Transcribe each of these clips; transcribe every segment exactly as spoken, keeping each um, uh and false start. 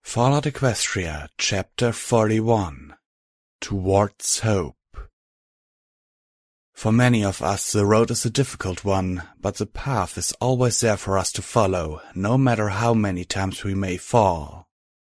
Fallout Equestria, Chapter forty-one. Towards Hope. For many of us, the road is a difficult one, but the path is always there for us to follow, no matter how many times we may fall.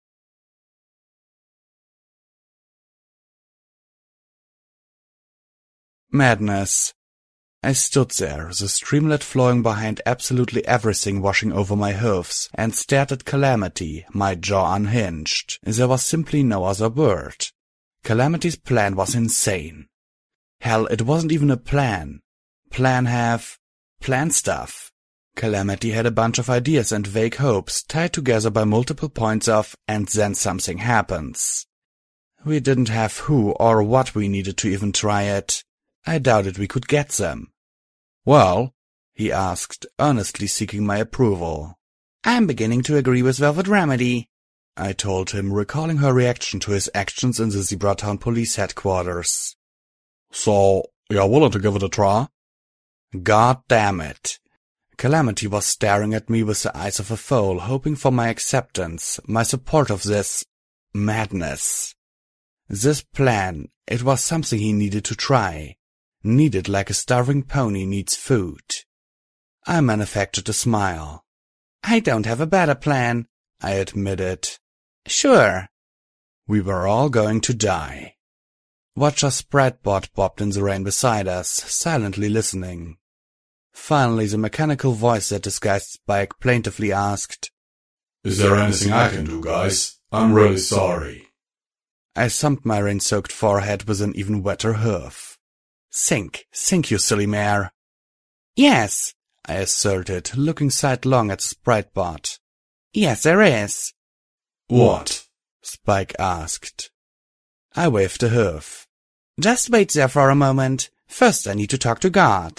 Madness. I stood there, the streamlet flowing behind absolutely everything washing over my hooves, and stared at Calamity, my jaw unhinged. There was simply no other word. Calamity's plan was insane. Hell, it wasn't even a plan. Plan have... plan stuff. Calamity had a bunch of ideas and vague hopes, tied together by multiple points of, and then something happens. We didn't have who or what we needed to even try it. I doubted we could get them. "Well?" he asked, earnestly seeking my approval. "I'm beginning to agree with Velvet Remedy," I told him, recalling her reaction to his actions in the Zebratown police headquarters. "So, you're willing to give it a try?" God damn it. Calamity was staring at me with the eyes of a fool, hoping for my acceptance, my support of this madness. This plan, it was something he needed to try. Needed like a starving pony needs food. I manufactured a smile. "I don't have a better plan," I admitted. "Sure." We were all going to die. Watcher Spratbot bobbed in the rain beside us, silently listening. Finally, the mechanical voice that disguised Spike plaintively asked, "Is there anything I can do, guys? I'm really sorry." I thumped my rain-soaked forehead with an even wetter hoof. "Sink, sink, you silly mare." "Yes," I asserted, looking sidelong at Spratbot. "Yes, there is." "What?" Spike asked. I waved a hoof. "Just wait there for a moment. First I need to talk to God."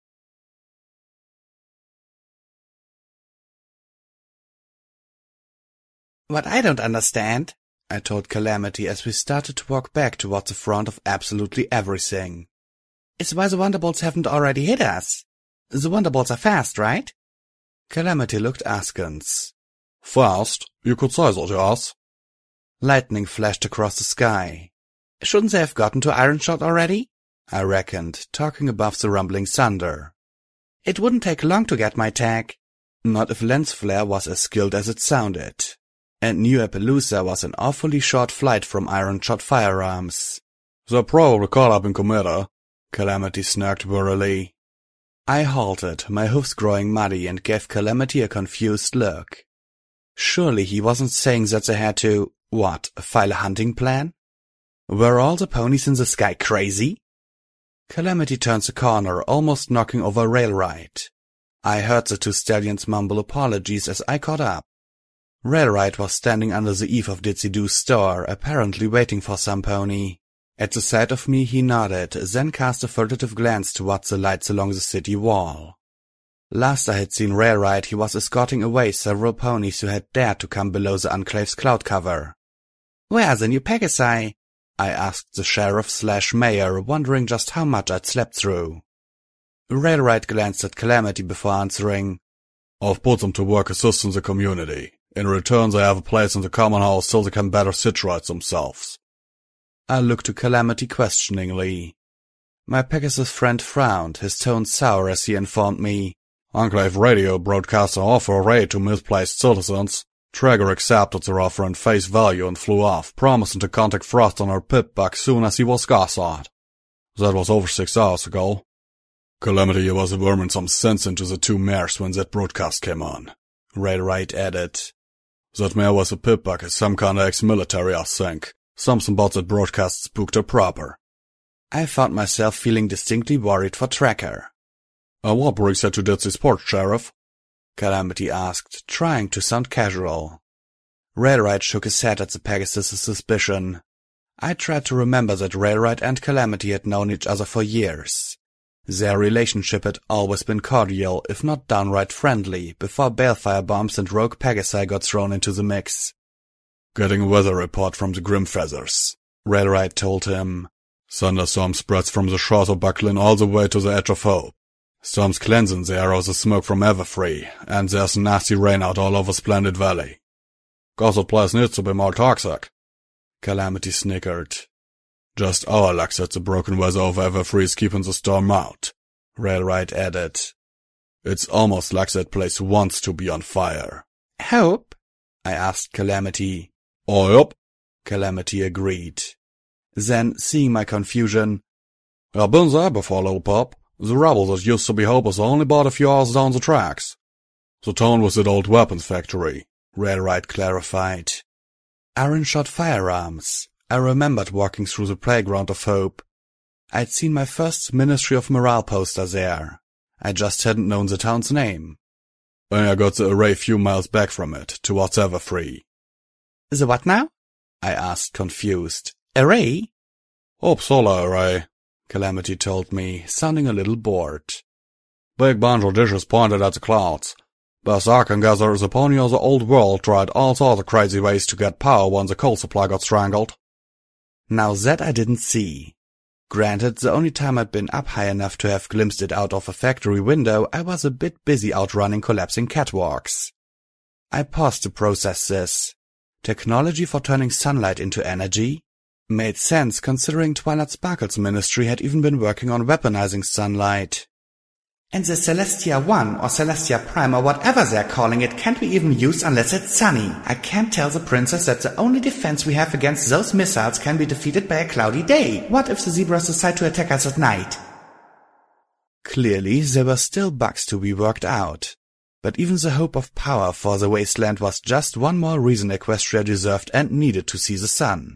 "What I don't understand," I told Calamity as we started to walk back toward the front of absolutely everything, "is why the Wonderbolts haven't already hit us. The Wonderbolts are fast, right?" Calamity looked askance. "Fast? You could say that, yes." Lightning flashed across the sky. "Shouldn't they have gotten to Ironshot already?" I reckoned, talking above the rumbling thunder. "It wouldn't take long to get my tag." Not if Lens Flare was as skilled as it sounded. And New Appaloosa was an awfully short flight from Ironshot firearms. "They're probably caught up in Cometa," Calamity snarked wearily. I halted, my hoofs growing muddy, and gave Calamity a confused look. Surely he wasn't saying that they had to, what, file a hunting plan? Were all the ponies in the sky crazy? Calamity turned the corner, almost knocking over Railride. I heard the two stallions mumble apologies as I caught up. Railride was standing under the eave of Ditsy-Doo's store, apparently waiting for some pony. At the sight of me he nodded, then cast a furtive glance towards the lights along the city wall. Last I had seen Railride, he was escorting away several ponies who had dared to come below the Enclave's cloud cover. "Where are the new Pegasi?" I asked the sheriff slash mayor, wondering just how much I'd slept through. Railride glanced at Calamity before answering. "I've put them to work assisting the community. In return they have a place in the common house so they can better situate themselves." I looked to Calamity questioningly. My Pegasus friend frowned, his tone sour as he informed me. "Enclave Radio broadcast an offer of aid to misplaced citizens. Traeger accepted their offer in face value and flew off, promising to contact Frost on her pip back soon as he was gassed. That was over six hours ago. Calamity was worming some sense into the two mares when that broadcast came on," Railride added. "That mare was a pipback as some kind of ex-military, I think. Something about that broadcast spooked her proper." I found myself feeling distinctly worried for Tracker. "And what brings you to Ditsy's port, Sheriff?" Calamity asked, trying to sound casual. Railride shook his head at the Pegasus' suspicion. I tried to remember that Railride and Calamity had known each other for years. Their relationship had always been cordial, if not downright friendly, before balefire bombs and rogue Pegasi got thrown into the mix. "Getting a weather report from the Grimfeathers," Railride told him. "Thunderstorm spreads from the shores of Bucklin all the way to the Edge of Hope. Storms cleansing the air of the smoke from Everfree, and there's nasty rain out all over Splendid Valley." 'Cause the place needs to be more toxic. Calamity snickered. Just our luck that the broken weather over Everfree's keeping the storm out, Railright added. It's almost like that place wants to be on fire. Hope? I asked Calamity. Oh, yup, Calamity agreed. Then, seeing my confusion, I've been there before, little pup. The rubble that used to be Hope is only about a few hours down the tracks. The town was that old weapons factory, Railright clarified. Iron-shot firearms. I remembered walking through the playground of Hope. I'd seen my first Ministry of Morale poster there. I just hadn't known the town's name. And I got the array few miles back from it, towards Everfree. The what now? I asked, confused. Array? Hope solar array, Calamity told me, sounding a little bored. Big bunch of dishes pointed at the clouds. Best I can gather, the pony of the old world tried all sorts of crazy ways to get power when the coal supply got strangled. Now that I didn't see. Granted, the only time I'd been up high enough to have glimpsed it out of a factory window, I was a bit busy outrunning collapsing catwalks. I paused to process this. Technology for turning sunlight into energy? Made sense considering Twilight Sparkle's ministry had even been working on weaponizing sunlight. And the Celestia one or Celestia Prime or whatever they're calling it can't be even used unless it's sunny. I can't tell the princess that the only defense we have against those missiles can be defeated by a cloudy day. What if the zebras decide to attack us at night? Clearly, there were still bugs to be worked out. But even the hope of power for the wasteland was just one more reason Equestria deserved and needed to see the sun.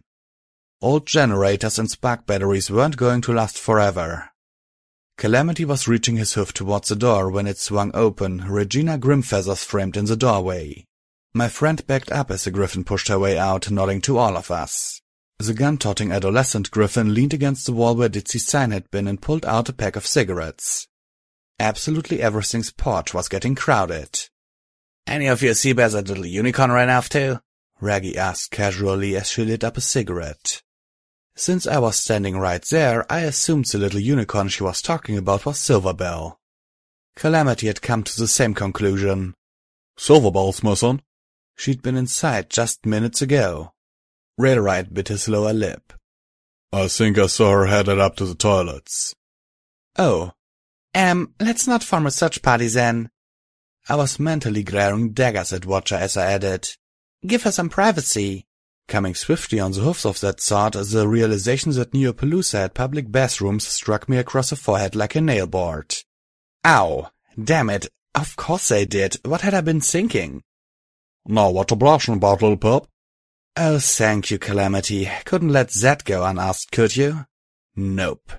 Old generators and spark batteries weren't going to last forever. Calamity was reaching his hoof towards the door when it swung open, Regina Grimfeathers framed in the doorway. My friend backed up as the griffin pushed her way out, nodding to all of us. The gun-toting adolescent griffin leaned against the wall where Ditsy's sign had been and pulled out a pack of cigarettes. Absolutely everything's porch was getting crowded. "Any of you see bears that little unicorn ran off too?" Raggy asked casually as she lit up a cigarette. Since I was standing right there, I assumed the little unicorn she was talking about was Silverbell. Calamity had come to the same conclusion. "Silverbell's missing." She'd been inside just minutes ago. Railright bit his lower lip. "I think I saw her headed up to the toilets." "Oh. Um, let's not form a search party then." I was mentally glaring daggers at Watcher as I added, "Give her some privacy." Coming swiftly on the hoofs of that thought, the realization that Neopalooza had public bathrooms struck me across the forehead like a nail-board. Ow! Damn it! Of course they did. What had I been thinking? "Now what you blushing about, little pup?" "Oh, thank you, Calamity. Couldn't let that go unasked, could you?" "Nope."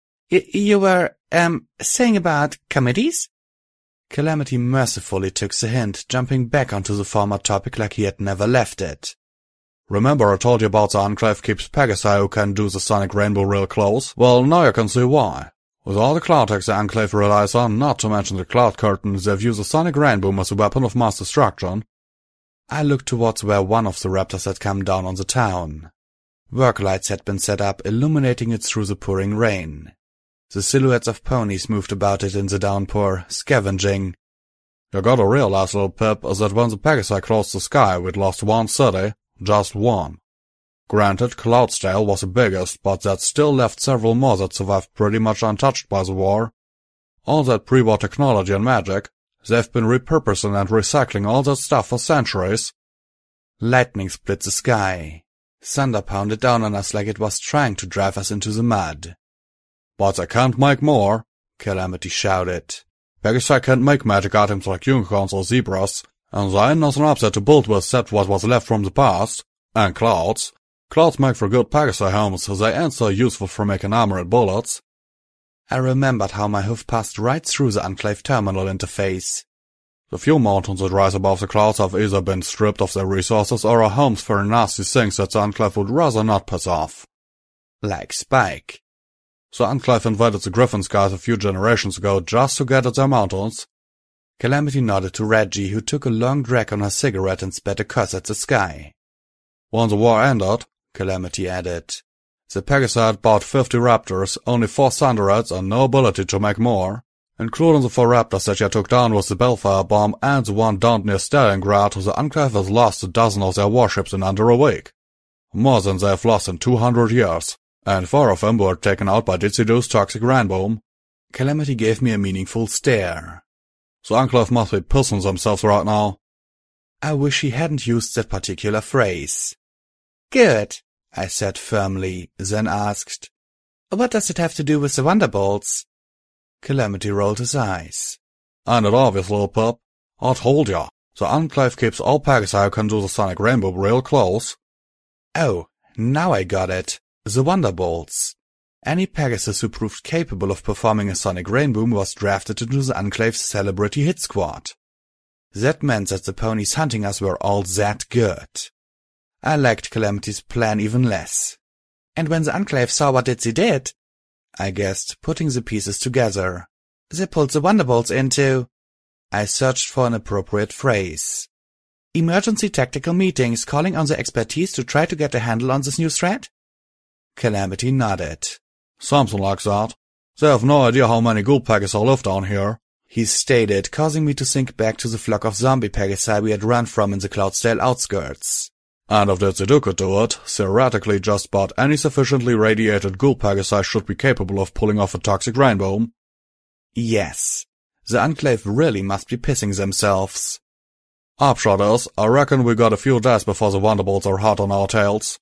Y you were, um, saying about committees?" Calamity mercifully took the hint, jumping back onto the former topic like he had never left it. "Remember I told you about the Enclave keeps Pegasi who can do the sonic rainbow real close? Well, now you can see why. With all the cloud tech the Enclave relies on, not to mention the cloud curtain, they view the sonic rainbow as a weapon of mass destruction." I looked towards where one of the raptors had come down on the town. Work lights had been set up, illuminating it through the pouring rain. The silhouettes of ponies moved about it in the downpour, scavenging. "You gotta realize, little Pip, is that when the Pegasi closed the sky, we'd lost one city. Just one. Granted, Cloudsdale was the biggest, but that still left several more that survived pretty much untouched by the war. All that pre-war technology and magic, they've been repurposing and recycling all that stuff for centuries." Lightning split the sky. Thunder pounded down on us like it was trying to drive us into the mud. "But they can't make more," Calamity shouted. "Pegasi can't make magic items like unicorns or zebras, and there ain't nothing up there to build with except what was left from the past. And clouds. Clouds make for good Pegasi helmets, they ain't so useful for making armor and bullets." I remembered how my hoof passed right through the Enclave terminal interface. "The few mountains that rise above the clouds have either been stripped of their resources or are homes for nasty things that the Enclave would rather not piss off." Like Spike. "The Enclave invaded the Griffin skies a few generations ago just to get at their mountains." Calamity nodded to Reggie, who took a long drag on her cigarette and spat a curse at the sky. "When the war ended," Calamity added, "the Pegasi had bought fifty raptors, only four Thunderheads, and no ability to make more. Including the four raptors that you took down with the Bellfire bomb and the one down near Stalingrad, the Enclave has lost a dozen of their warships in under a week. More than they've lost in two hundred years, and four of them were taken out by Ditzidu's toxic rainbow. Calamity gave me a meaningful stare. The Enclave must be pissing themselves right now. I wish he hadn't used that particular phrase. Good, I said firmly, then asked, what does it have to do with the Wonderbolts? Calamity rolled his eyes. And it obvious, little pup. I told ya, the Enclave keeps all Pegasi who can do the sonic rainbow real close. Oh, now I got it. The Wonderbolts. Any Pegasus who proved capable of performing a sonic rainbow was drafted into the Enclave's celebrity hit squad. That meant that the ponies hunting us were all that good. I liked Calamity's plan even less. And when the Enclave saw what Ditzy did, I guessed, putting the pieces together, they pulled the Wonderbolts into... I searched for an appropriate phrase. Emergency tactical meetings calling on the expertise to try to get a handle on this new threat? Calamity nodded. Something like that. They have no idea how many ghoul Pegasi live down here, he stated, causing me to think back to the flock of zombie Pegasi we had run from in the Cloudsdale outskirts. And if Ditzidu could do it, theoretically just about any sufficiently radiated ghoul Pegasi should be capable of pulling off a toxic rainbow. Yes, the Enclave really must be pissing themselves. Upshot is, I reckon we got a few days before the Wonderbolts are hot on our tails.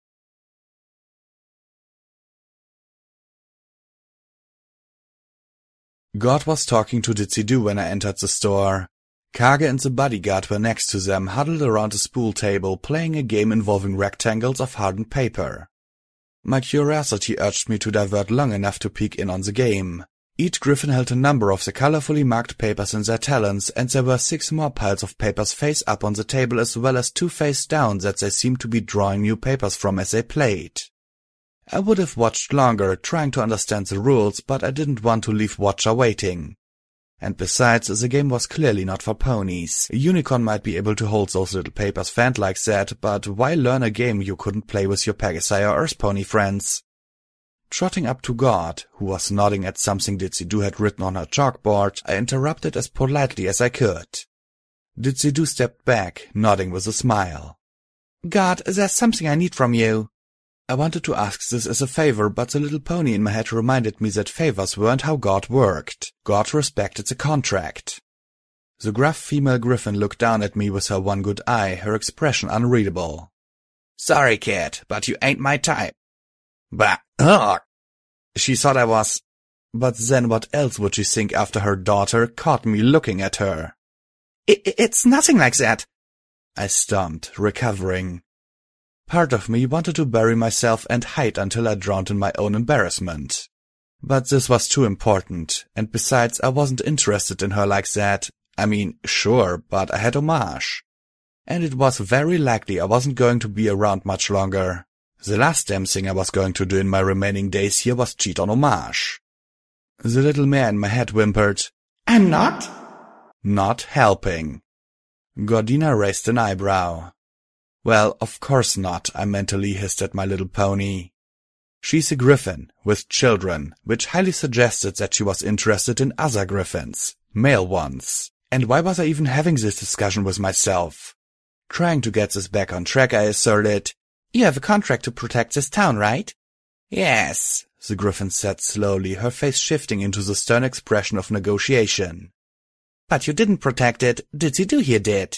God was talking to Ditzidu when I entered the store. Kage and the bodyguard were next to them, huddled around a spool table, playing a game involving rectangles of hardened paper. My curiosity urged me to divert long enough to peek in on the game. Each griffin held a number of the colorfully marked papers in their talons, and there were six more piles of papers face up on the table as well as two face down that they seemed to be drawing new papers from as they played. I would have watched longer, trying to understand the rules, but I didn't want to leave Watcher waiting. And besides, the game was clearly not for ponies. A unicorn might be able to hold those little papers fanned like that, but why learn a game you couldn't play with your Pegasi or Earth pony friends? Trotting up to God, who was nodding at something Ditzidu had written on her chalkboard, I interrupted as politely as I could. Ditzidu stepped back, nodding with a smile. God, there's something I need from you. I wanted to ask this as a favor, but the little pony in my head reminded me that favors weren't how God worked. God respected the contract. The gruff female griffin looked down at me with her one good eye, her expression unreadable. Sorry, kid, but you ain't my type. Bah, ugh. She thought I was... But then what else would she think after her daughter caught me looking at her? I it's nothing like that, I stomped, recovering. Part of me wanted to bury myself and hide until I drowned in my own embarrassment. But this was too important, and besides I wasn't interested in her like that. I mean, sure, but I had Homage. And it was very likely I wasn't going to be around much longer. The last damn thing I was going to do in my remaining days here was cheat on Homage. The little mare in my head whimpered, I'm not? Not helping. Gordina raised an eyebrow. Well, of course not, I mentally hissed at my little pony. She's a griffin, with children, which highly suggested that she was interested in other griffins, male ones. And why was I even having this discussion with myself? Trying to get this back on track, I asserted, You have a contract to protect this town, right? Yes, the griffin said slowly, her face shifting into the stern expression of negotiation. But you didn't protect it, Ditzidu here did.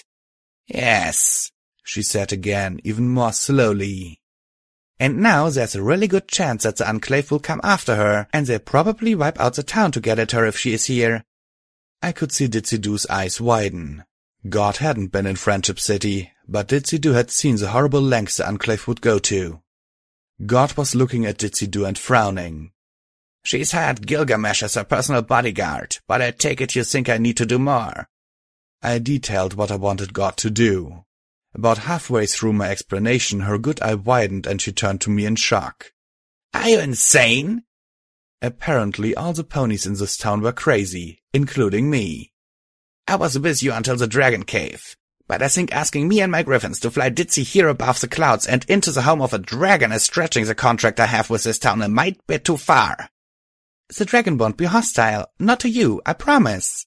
Yes, she said again, even more slowly. And now there's a really good chance that the Enclave will come after her, and they'll probably wipe out the town to get at her if she is here. I could see Ditzidu's eyes widen. God hadn't been in Friendship City, but Ditzidu had seen the horrible lengths the Enclave would go to. God was looking at Ditzidu and frowning. She's had Gilgamesh as her personal bodyguard, but I take it you think I need to do more. I detailed what I wanted God to do. About halfway through my explanation, her good eye widened and she turned to me in shock. Are you insane? Apparently all the ponies in this town were crazy, including me. I was with you until the Dragon Cave, but I think asking me and my griffins to fly Ditzy here above the clouds and into the home of a dragon is stretching the contract I have with this town a mite bit too far. The dragon won't be hostile. Not to you, I promise.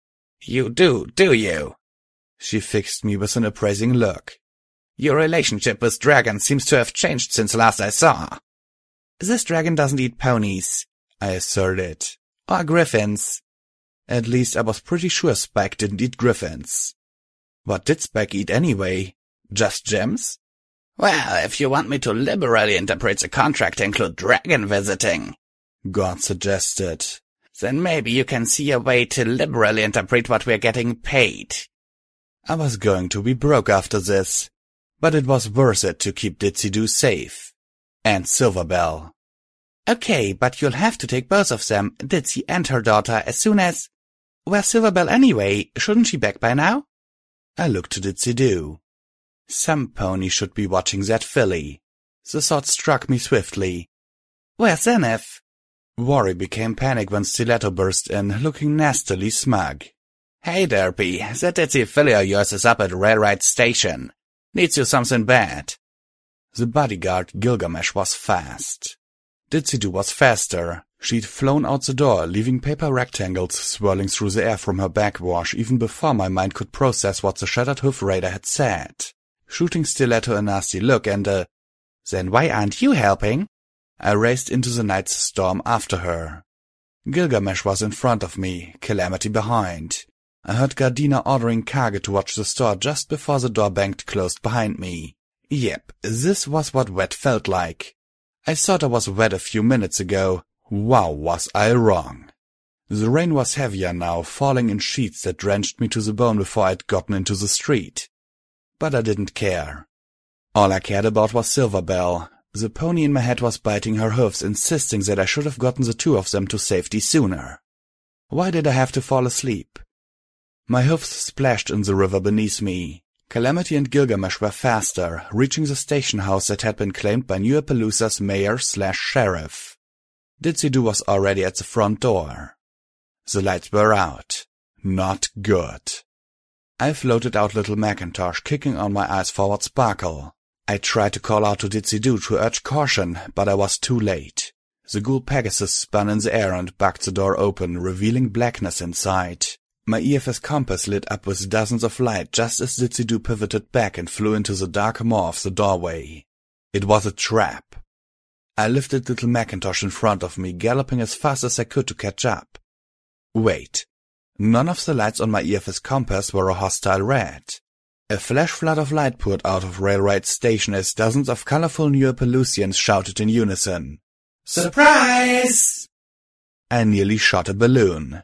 You do, do you? She fixed me with an appraising look. Your relationship with dragons seems to have changed since last I saw. This dragon doesn't eat ponies, I asserted. Or griffins. At least I was pretty sure Spike didn't eat griffins. What did Spike eat anyway? Just gems? Well, if you want me to liberally interpret the contract to include dragon visiting, God suggested, then maybe you can see a way to liberally interpret what we're getting paid. I was going to be broke after this, but it was worth it to keep Ditsy-Do safe. And Silverbell. Okay, but you'll have to take both of them, Ditsy and her daughter, as soon as... Where's Silverbell anyway? Shouldn't she be back by now? I looked to Ditsy-Do. Some pony should be watching that filly. The thought struck me swiftly. Where's Zenith? Worry became panic when Stiletto burst in, looking nastily smug. Hey, Derpy, that Ditsy filly of yours is up at Railroad Station. Needs you something bad. The bodyguard, Gilgamesh, was fast. Ditsy-Do was faster. She'd flown out the door, leaving paper rectangles swirling through the air from her backwash even before my mind could process what the shattered hoof raider had said. Shooting Stiletto a nasty look and a, "Then why aren't you helping?" I raced into the night's storm after her. Gilgamesh was in front of me, Calamity behind. I heard Gardena ordering Kage to watch the store just before the door banged closed behind me. Yep, this was what wet felt like. I thought I was wet a few minutes ago. Wow, was I wrong. The rain was heavier now, falling in sheets that drenched me to the bone before I'd gotten into the street. But I didn't care. All I cared about was Silverbell. The pony in my head was biting her hoofs, insisting that I should have gotten the two of them to safety sooner. Why did I have to fall asleep? My hoofs splashed in the river beneath me. Calamity and Gilgamesh were faster, reaching the station house that had been claimed by New Appaloosa's mayor slash sheriff. Ditsy-Do was already at the front door. The lights were out. Not good. I floated out Little Macintosh, kicking on my eyes forward sparkle. I tried to call out to Ditsy-Do to urge caution, but I was too late. The ghoul Pegasus spun in the air and bucked the door open, revealing blackness inside. My E F S compass lit up with dozens of light just as Ditsy-Do pivoted back and flew into the dark maw of the doorway. It was a trap. I lifted Little Macintosh in front of me, galloping as fast as I could to catch up. Wait. None of the lights on my E F S compass were a hostile red. A flash flood of light poured out of Railroad Station as dozens of colorful New Appaloosians shouted in unison. Surprise! I nearly shot a balloon.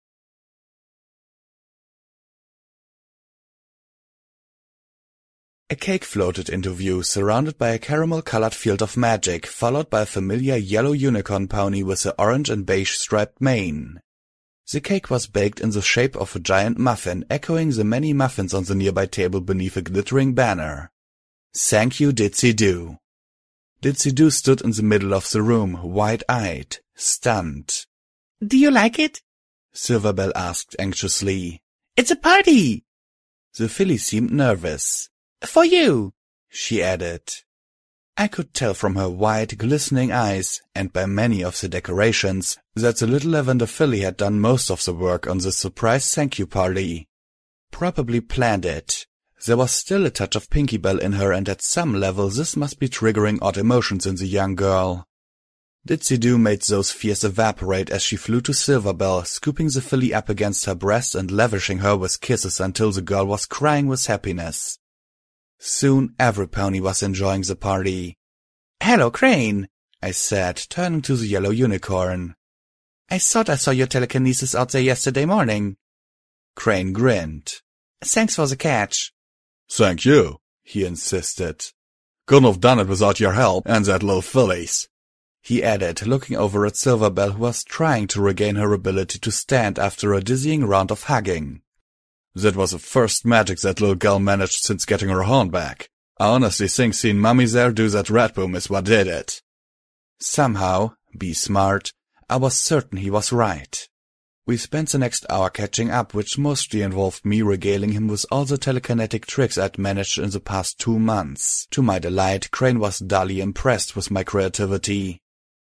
A cake floated into view, surrounded by a caramel-colored field of magic, followed by a familiar yellow unicorn pony with an orange and beige striped mane. The cake was baked in the shape of a giant muffin, echoing the many muffins on the nearby table beneath a glittering banner. Thank you, Ditsy-Do. Ditsy-Do stood in the middle of the room, wide-eyed, stunned. Do you like it? Silverbell asked anxiously. It's a party! The filly seemed nervous. For you, she added. I could tell from her wide, glistening eyes, and by many of the decorations, that the little lavender filly had done most of the work on the surprise thank-you party. Probably planned it. There was still a touch of Pinky Bell in her, and at some level this must be triggering odd emotions in the young girl. Ditsy-Do made those fears evaporate as she flew to Silverbell, scooping the filly up against her breast and lavishing her with kisses until the girl was crying with happiness. Soon every pony was enjoying the party. Hello, Crane, I said, turning to the yellow unicorn. I thought I saw your telekinesis out there yesterday morning. Crane grinned. Thanks for the catch. Thank you, he insisted. Couldn't have done it without your help and that little filly's, he added, looking over at Silverbell, who was trying to regain her ability to stand after a dizzying round of hugging. That was the first magic that little girl managed since getting her horn back. I honestly think seeing Mummy there do that rat boom is what did it. Somehow, be smart, I was certain he was right. We spent the next hour catching up, which mostly involved me regaling him with all the telekinetic tricks I'd managed in the past two months. To my delight, Crane was dully impressed with my creativity.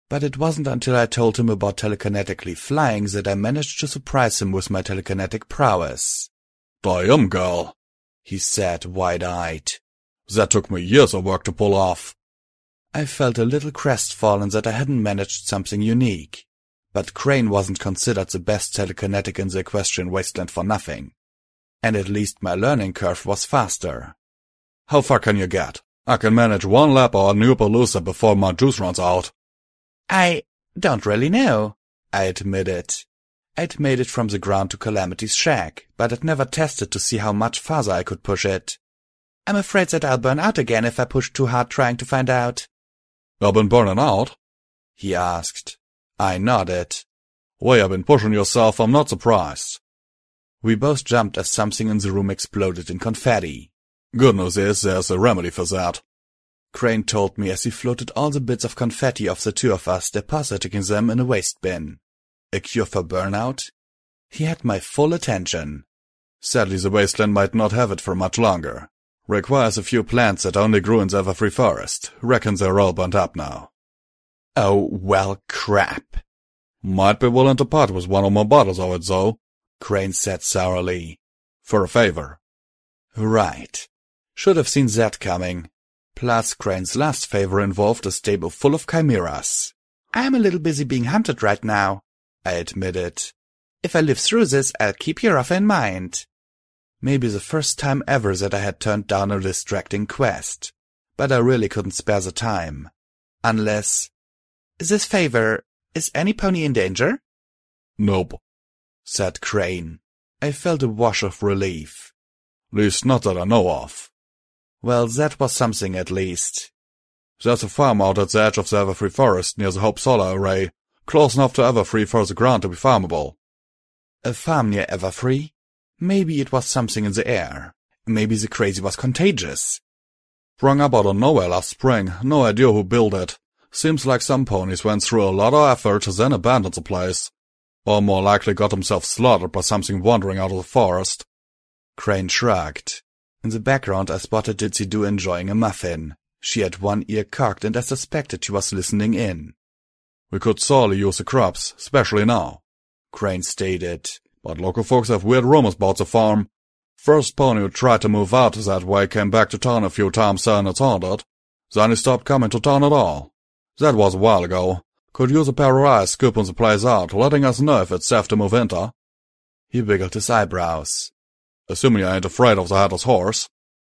But it wasn't until I told him about telekinetically flying that I managed to surprise him with my telekinetic prowess. "Damn, girl," he said, wide-eyed. "That took me years of work to pull off." I felt a little crestfallen that I hadn't managed something unique. But Crane wasn't considered the best telekinetic in the Equestrian Wasteland for nothing. And at least my learning curve was faster. "How far can you get? I can manage one lap on New Palooza before my juice runs out." I don't really know, I admitted. I'd made it from the ground to Calamity's shack, but I'd never tested to see how much farther I could push it. I'm afraid that I'll burn out again if I push too hard trying to find out. "You've been burning out?" he asked. I nodded. "Way you've been pushing yourself, I'm not surprised." We both jumped as something in the room exploded in confetti. "Good news is there's a remedy for that," Crane told me as he floated all the bits of confetti of the two of us, depositing them in a waste bin. A cure for burnout? He had my full attention. "Sadly, the wasteland might not have it for much longer. Requires a few plants that only grew in the Everfree Forest. Reckon they're all burnt up now." "Oh, well, crap." "Might be willing to part with one or more bottles of it, though," Crane said sourly. "For a favor." Right. Should have seen that coming. Plus, Crane's last favor involved a stable full of chimeras. I'm a little busy being hunted right now, I admitted. If I live through this, I'll keep your offer in mind. Maybe the first time ever that I had turned down a distracting quest. But I really couldn't spare the time. Unless... This favor, is any pony in danger? "Nope," said Crane. I felt a wash of relief. "Least not that I know of." Well, that was something at least. "There's a farm out at the edge of the Everfree Forest near the Hope Solar Array, close enough to Everfree for the ground to be farmable." A farm near Everfree? Maybe it was something in the air. Maybe the crazy was contagious. "Sprung up out of nowhere last spring, no idea who built it. Seems like some ponies went through a lot of effort to then abandon the place. Or more likely got themselves slaughtered by something wandering out of the forest." Crane shrugged. In the background I spotted Ditsy Do enjoying a muffin. She had one ear cocked and I suspected she was listening in. "We could sorely use the crops, especially now," Crane stated. "But local folks have weird rumors about the farm. First pony who tried to move out that way came back to town a few times saying it's haunted. Then he stopped coming to town at all. That was a while ago. Could use a pair of eyes scooping the place out, letting us know if it's safe to move into." He wiggled his eyebrows. "Assuming you ain't afraid of the Hatter's horse."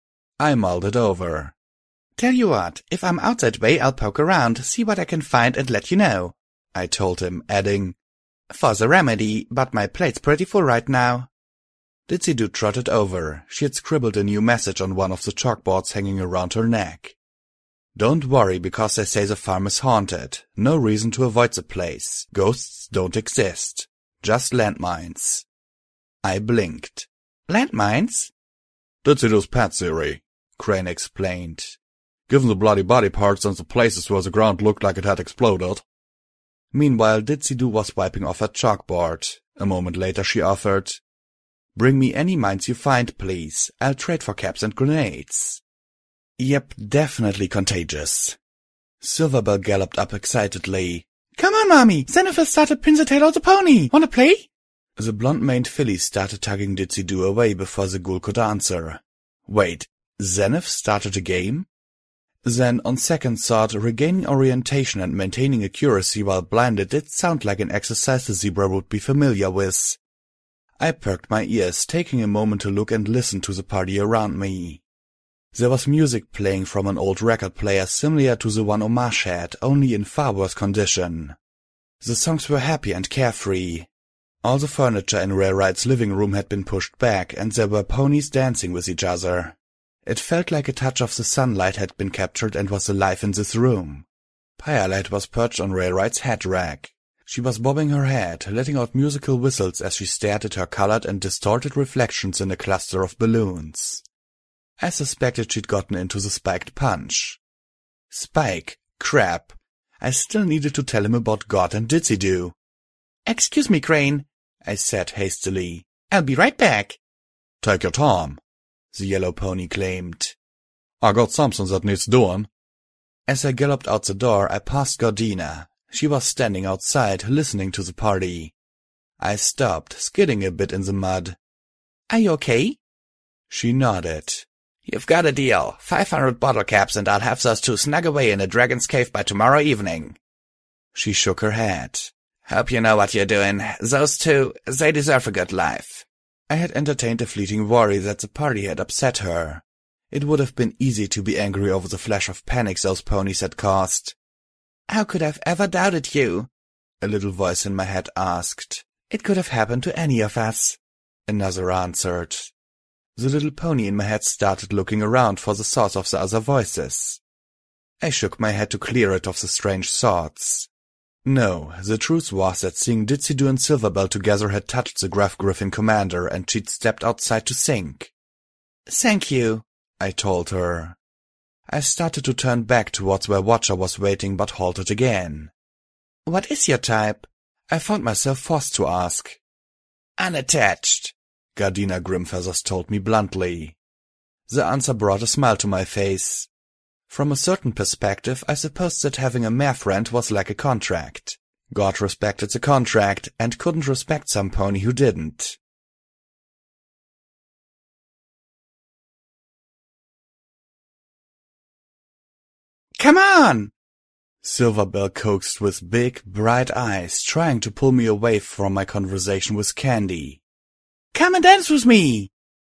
I mulled it over. Tell you what, if I'm out that way, I'll poke around, see what I can find and let you know, I told him, adding, For the remedy, but my plate's pretty full right now. Ditsy Do trotted over. She had scribbled a new message on one of the chalkboards hanging around her neck. Don't worry because they say the farm is haunted. No reason to avoid the place. Ghosts don't exist. Just landmines. I blinked. Landmines? Ditsy Do's pet theory, Crane explained. Given the bloody body parts and the places where the ground looked like it had exploded. Meanwhile, Ditsy Do was wiping off her chalkboard. A moment later she offered, Bring me any mines you find, please. I'll trade for caps and grenades. Yep, definitely contagious. Silverbell galloped up excitedly. Come on, Mommy! Xenophil started pin the tail of the pony! Wanna play? The blonde-maned filly started tugging Ditsy Do away before the ghoul could answer. Wait, Zenith started a game? Then, on second thought, regaining orientation and maintaining accuracy while blinded did sound like an exercise the zebra would be familiar with. I perked my ears, taking a moment to look and listen to the party around me. There was music playing from an old record player similar to the one Omash had, only in far worse condition. The songs were happy and carefree. All the furniture in Railride's living room had been pushed back, and there were ponies dancing with each other. It felt like a touch of the sunlight had been captured and was alive in this room. Firelight was perched on Railride's hat rack. She was bobbing her head, letting out musical whistles as she stared at her colored and distorted reflections in a cluster of balloons. I suspected she'd gotten into the spiked punch. Spike? Crap. I still needed to tell him about God and Ditsy Do. Excuse me, Crane, I said hastily. I'll be right back. Take your time, the yellow pony claimed. I got something that needs doing. As I galloped out the door, I passed Gardena. She was standing outside, listening to the party. I stopped, skidding a bit in the mud. "Are you okay?" She nodded. "You've got a deal. Five hundred bottle caps and I'll have those two snug away in a dragon's cave by tomorrow evening." She shook her head. "Hope you know what you're doing. Those two, they deserve a good life." I had entertained a fleeting worry that the party had upset her. It would have been easy to be angry over the flash of panic those ponies had caused. "How could I've ever doubted you?" a little voice in my head asked. "It could have happened to any of us," another answered. The little pony in my head started looking around for the source of the other voices. I shook my head to clear it of the strange thoughts. No, the truth was that seeing Ditsy-Do and Silverbell together had touched the Gruff Griffin commander, and she'd stepped outside to think. "Thank you," I told her. I started to turn back towards where Watcher was waiting, but halted again. "What is your type?" I found myself forced to ask. "Unattached," Gardena Grimfeathers told me bluntly. The answer brought a smile to my face. From a certain perspective, I supposed that having a mare friend was like a contract. God respected the contract, and couldn't respect some pony who didn't. "Come on!" Silverbell coaxed with big, bright eyes, trying to pull me away from my conversation with Candy. "Come and dance with me!"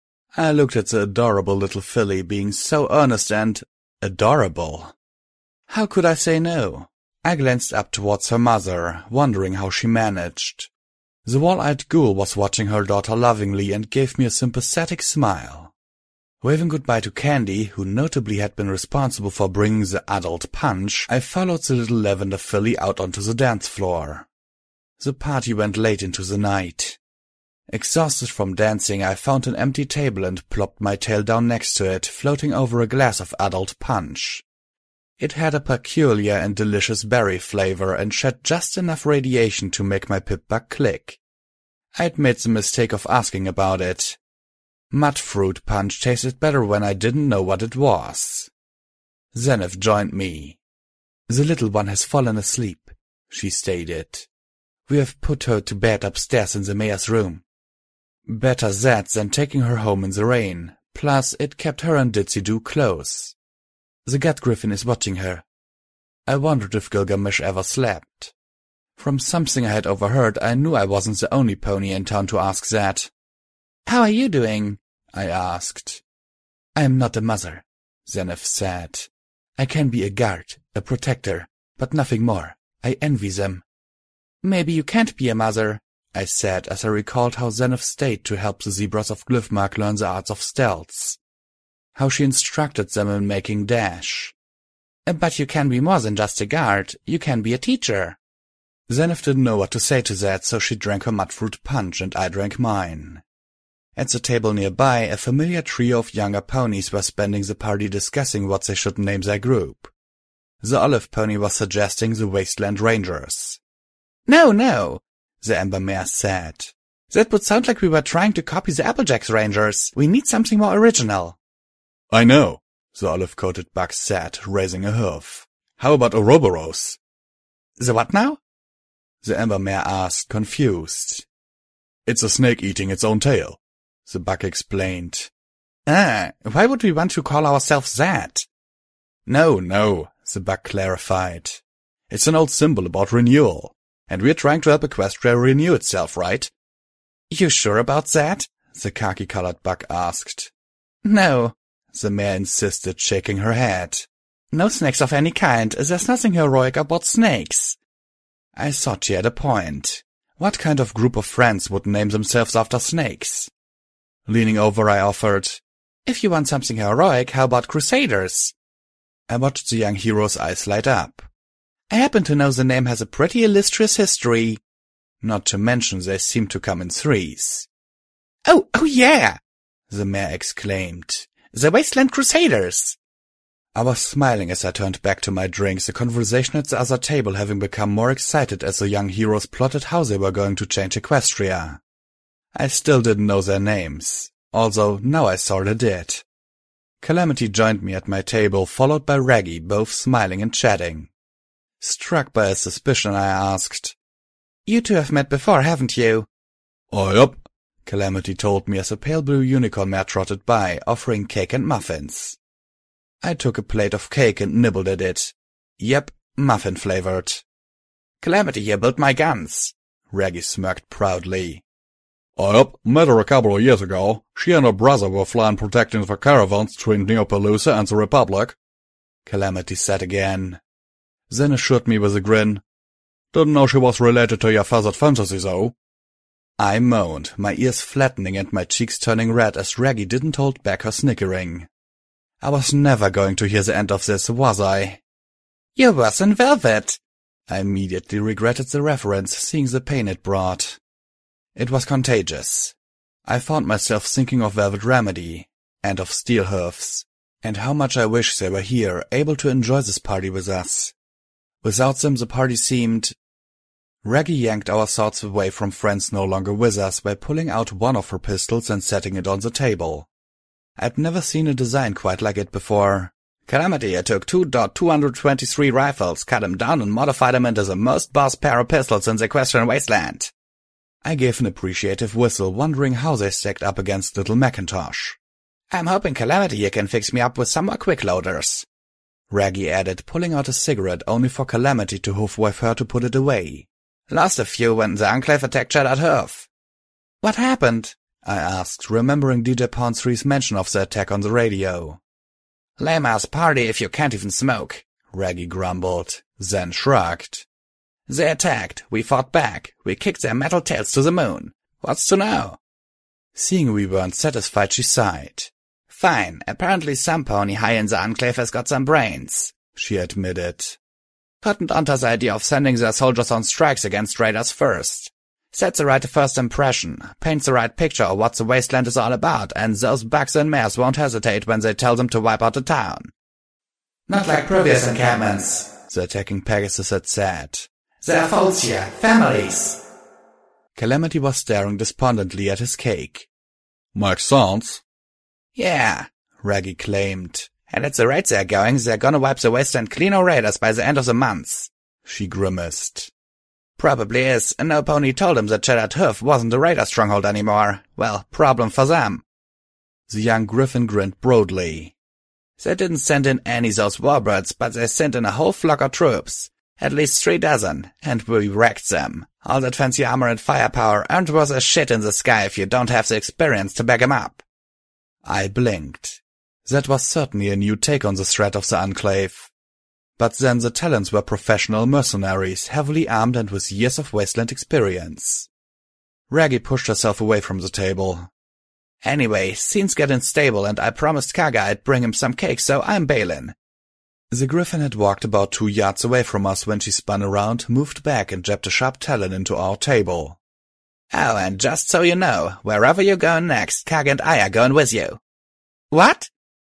I looked at the adorable little filly being so earnest and adorable. How could I say no? I glanced up towards her mother, wondering how she managed. The wall-eyed ghoul was watching her daughter lovingly and gave me a sympathetic smile. Waving goodbye to Candy, who notably had been responsible for bringing the adult punch, I followed the little lavender filly out onto the dance floor. The party went late into the night. Exhausted from dancing, I found an empty table and plopped my tail down next to it, floating over a glass of adult punch. It had a peculiar and delicious berry flavor and shed just enough radiation to make my pip-bug click. I'd made the mistake of asking about it. Mudfruit punch tasted better when I didn't know what it was. Zenith joined me. "The little one has fallen asleep," she stated. "We have put her to bed upstairs in the mayor's room. Better that than taking her home in the rain, plus it kept her and Ditsy-Do close. The Gut Griffin is watching her." I wondered if Gilgamesh ever slept. From something I had overheard, I knew I wasn't the only pony in town to ask that. "How are you doing?" I asked. "I am not a mother," Zenith said. "I can be a guard, a protector, but nothing more. I envy them." "Maybe you can't be a mother," I said as I recalled how Zenith stayed to help the zebras of Glyphmark learn the arts of stealth. How she instructed them in making dash. "But you can be more than just a guard. You can be a teacher." Zenith didn't know what to say to that, so she drank her mudfruit punch and I drank mine. At the table nearby, a familiar trio of younger ponies were spending the party discussing what they should name their group. The olive pony was suggesting the Wasteland Rangers. "No, no," the amber mare said. "That would sound like we were trying to copy the Applejacks Rangers. We need something more original." "I know," the olive-coated buck said, raising a hoof. "How about Ouroboros?" "The what now?" the amber mare asked, confused. "It's a snake eating its own tail," the buck explained. "Ah, why would we want to call ourselves that?" "No, no," the buck clarified. "It's an old symbol about renewal, and we're trying to help Equestria renew itself, right?" "You sure about that?" the khaki-colored buck asked. "No," the mare insisted, shaking her head. "No snakes of any kind. There's nothing heroic about snakes." I thought she had a point. What kind of group of friends would name themselves after snakes? Leaning over, I offered, "If you want something heroic, how about Crusaders?" I watched the young hero's eyes light up. "I happen to know the name has a pretty illustrious history. Not to mention they seem to come in threes." "Oh, oh yeah!" the mare exclaimed. "The Wasteland Crusaders!" I was smiling as I turned back to my drinks, the conversation at the other table having become more excited as the young heroes plotted how they were going to change Equestria. I still didn't know their names, although now I sort of did. Calamity joined me at my table, followed by Raggy, both smiling and chatting. Struck by a suspicion, I asked, "You two have met before, haven't you?" "Oh, yep," Calamity told me as a pale blue unicorn mare trotted by, offering cake and muffins. I took a plate of cake and nibbled at it. Yep, muffin-flavored. "Calamity here built my guns," Raggy smirked proudly. "Oh, yep, met her a couple of years ago. She and her brother were flying protecting the caravans between Neopalooza and the Republic," Calamity said again. Then assured me with a grin, "Didn't know she was related to your feathered fantasy, though." I moaned, my ears flattening and my cheeks turning red as Raggy didn't hold back her snickering. I was never going to hear the end of this, was I? "You're worse than velvet." I immediately regretted the reference, seeing the pain it brought. It was contagious. I found myself thinking of Velvet Remedy, and of Steel Hoofs, and how much I wish they were here, able to enjoy this party with us. Without them the party seemed... Raggy yanked our thoughts away from friends no longer with us by pulling out one of her pistols and setting it on the table. I'd never seen a design quite like it before. "Calamity, I took two two twenty-three rifles, cut them down and modified them into the most boss pair of pistols in the Equestrian Wasteland." I gave an appreciative whistle, wondering how they stacked up against Little Macintosh. "I'm hoping Calamity here can fix me up with some more quick loaders," Raggy added, pulling out a cigarette only for Calamity to hoofwife her to put it away. "Lost a few when the Enclave attacked Cheddar Hoof." "What happened?" I asked, remembering D J Ponsree's mention of the attack on the radio. "Lame-ass party if you can't even smoke," Raggy grumbled, then shrugged. "They attacked, we fought back, we kicked their metal tails to the moon. What's to know?" Seeing we weren't satisfied, she sighed. "Fine, apparently some pony high in the Enclave has got some brains," she admitted. "Couldn't onto the idea of sending their soldiers on strikes against raiders first. Sets the right first impression, paints the right picture of what the wasteland is all about, and those bucks and mares won't hesitate when they tell them to wipe out the town." "Not like previous encampments," the attacking Pegasus had said. "There are folks here, families." Calamity was staring despondently at his cake. "Makes sense." "Yeah," Raggy claimed. "And at the rate they're going, they're gonna wipe the wasteland clean of raiders by the end of the month." She grimaced. "Probably is, and no pony told him that Cheddar Hoof wasn't a raider stronghold anymore. Well, problem for them." The young griffin grinned broadly. "They didn't send in any of those warbirds, but they sent in a whole flock of troops. At least three dozen, and we wrecked them. All that fancy armor and firepower aren't worth a shit in the sky if you don't have the experience to back 'em up." I blinked. That was certainly a new take on the threat of the Enclave. But then the Talons were professional mercenaries, heavily armed and with years of wasteland experience. Raggy pushed herself away from the table. "Anyway, scene's getting stable, and I promised Kaga I'd bring him some cake, so I'm bailin'." The griffin had walked about two yards away from us when she spun around, moved back, and jabbed a sharp talon into our table. "Oh, and just so you know, wherever you're going next, Kaga and I are going with you." "What?"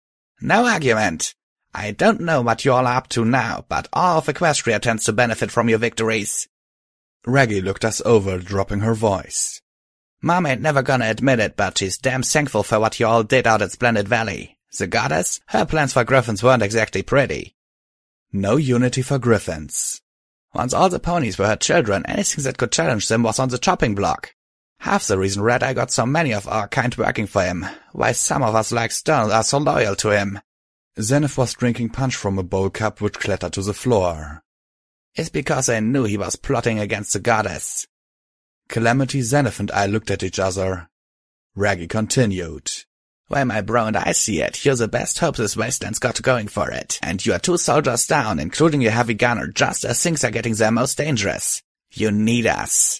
"No argument. I don't know what you all are up to now, but all of Equestria tends to benefit from your victories." Raggy looked us over, dropping her voice. "Mom ain't never gonna admit it, but she's damn thankful for what you all did out at Splendid Valley. The goddess, her plans for griffins weren't exactly pretty." No unity for griffins. Once all the ponies were her children, anything that could challenge them was on the chopping block. Half the reason Red Eye got so many of our kind working for him, why some of us like Stern are so loyal to him. Zenith was drinking punch from a bowl cup which clattered to the floor. "It's because I knew he was plotting against the goddess." Calamity, Zenith, and I looked at each other. Raggy continued. "Why, my bro and I see it, you're the best hope this wasteland's got going for it, and you are two soldiers down, including your heavy gunner, just as things are getting their most dangerous. You need us."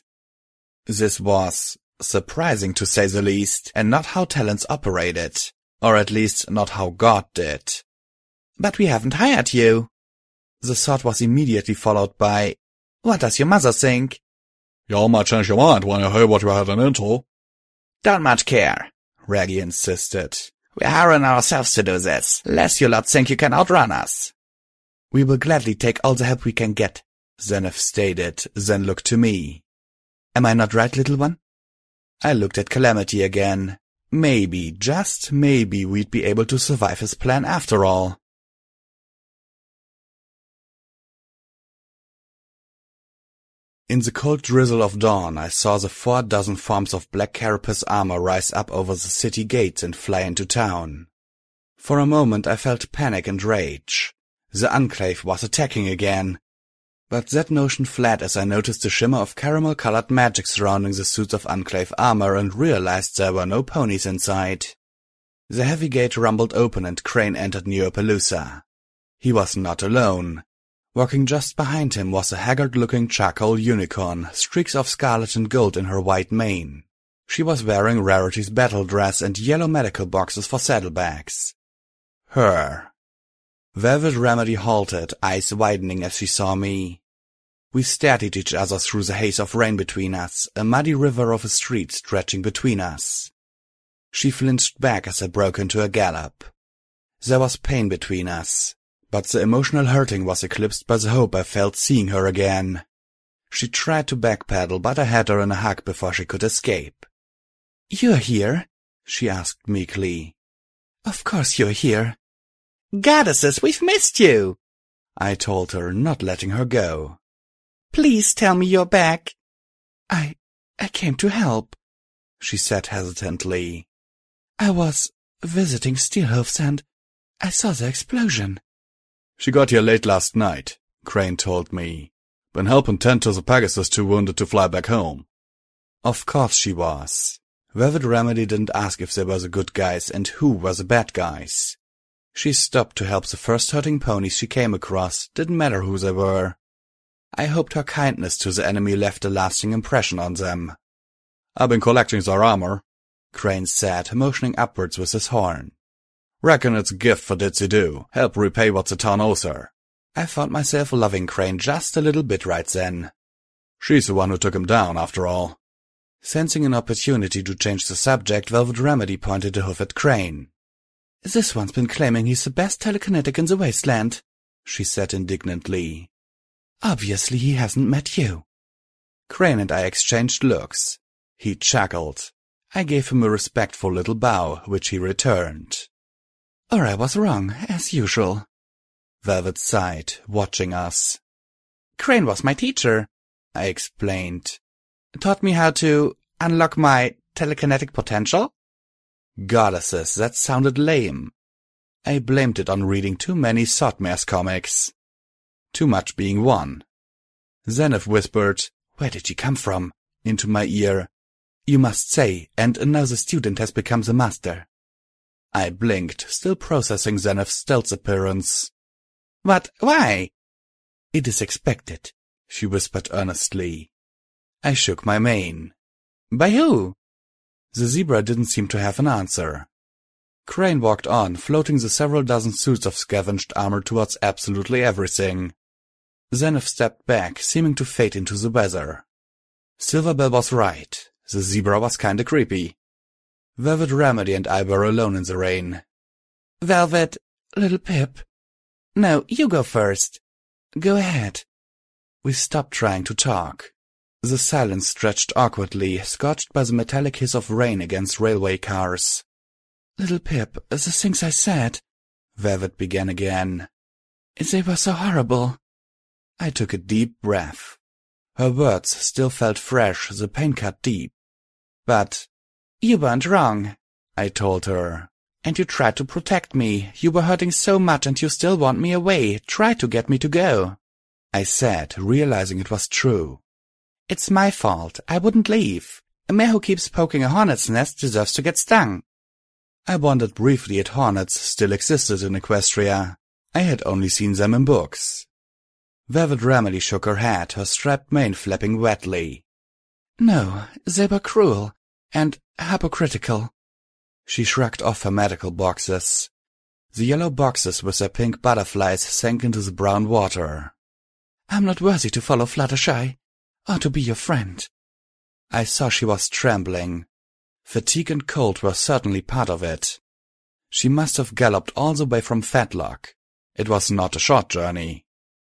This was surprising, to say the least, and not how Talons operated, or at least not how God did. "But we haven't hired you." The thought was immediately followed by, "What does your mother think?" "Y'all might change your mind when you hear what you're heading into." "Don't much care," Raggy insisted. "We're hiring ourselves to do this, lest you lot think you can outrun us." "We will gladly take all the help we can get," Zenith stated, then looked to me. "Am I not right, little one?" I looked at Calamity again. Maybe, just maybe, we'd be able to survive his plan after all. In the cold drizzle of dawn, I saw the four dozen forms of black carapace armor rise up over the city gates and fly into town. For a moment I felt panic and rage. The Enclave was attacking again. But that notion fled as I noticed the shimmer of caramel-colored magic surrounding the suits of Enclave armor and realized there were no ponies inside. The heavy gate rumbled open and Crane entered New Appaloosa. He was not alone. Walking just behind him was a haggard-looking charcoal unicorn, streaks of scarlet and gold in her white mane. She was wearing Rarity's battle dress and yellow medical boxes for saddlebags. Her. Velvet Remedy halted, eyes widening as she saw me. We stared at each other through the haze of rain between us, a muddy river of a street stretching between us. She flinched back as I broke into a gallop. There was pain between us, but the emotional hurting was eclipsed by the hope I felt seeing her again. She tried to backpedal, but I had her in a hug before she could escape. "You're here?" she asked meekly. "Of course you're here." "Goddesses, we've missed you," I told her, not letting her go. "Please tell me you're back." I... I came to help," she said hesitantly. "I was visiting Steelhoofs and I saw the explosion." "She got here late last night," Crane told me. "Been helping tend to the Pegasus too wounded to fly back home." Of course she was. Velvet Remedy didn't ask if they were the good guys and who were the bad guys. She stopped to help the first hurting ponies she came across, didn't matter who they were. I hoped her kindness to the enemy left a lasting impression on them. "I've been collecting their armor," Crane said, motioning upwards with his horn. "Reckon it's a gift for Ditzy-Do, help repay what the town owes her." I found myself loving Crane just a little bit right then. "She's the one who took him down, after all." Sensing an opportunity to change the subject, Velvet Remedy pointed a hoof at Crane. "This one's been claiming he's the best telekinetic in the wasteland," she said indignantly. "Obviously he hasn't met you." Crane and I exchanged looks. He chuckled. I gave him a respectful little bow, which he returned. "Or I was wrong, as usual." Velvet sighed, watching us. "Crane was my teacher," I explained. "Taught me how to unlock my telekinetic potential." Goddesses, that sounded lame. I blamed it on reading too many Sotmare's comics. Too much being one. Zenith whispered, "Where did she come from?" into my ear. "You must say, and now the student has become the master." I blinked, still processing Zenith's stealth appearance. "But why?" "It is expected," she whispered earnestly. I shook my mane. "By who?" The zebra didn't seem to have an answer. Crane walked on, floating the several dozen suits of scavenged armor towards absolutely everything. Zenith stepped back, seeming to fade into the weather. Silverbell was right. The zebra was kinda creepy. Velvet Remedy and I were alone in the rain. "Velvet, little Pip." "No, you go first." "Go ahead." We stopped trying to talk. The silence stretched awkwardly, scorched by the metallic hiss of rain against railway cars. "Little Pip, the things I said," Velvet began again. "They were so horrible." I took a deep breath. Her words still felt fresh, the pain cut deep. "But you weren't wrong," I told her. "And you tried to protect me. You were hurting so much and you still want me away, tried to get me to go." I said, realizing it was true. "It's my fault. I wouldn't leave. A mare who keeps poking a hornet's nest deserves to get stung." I wondered briefly if hornets still existed in Equestria. I had only seen them in books. Velvet Remedy shook her head, her strapped mane flapping wetly. "No, they were cruel and hypocritical." She shrugged off her medical boxes. The yellow boxes with their pink butterflies sank into the brown water. "I'm not worthy to follow Fluttershy, or to be your friend." I saw she was trembling. Fatigue and cold were certainly part of it. She must have galloped all the way from Fetlock. It was not a short journey.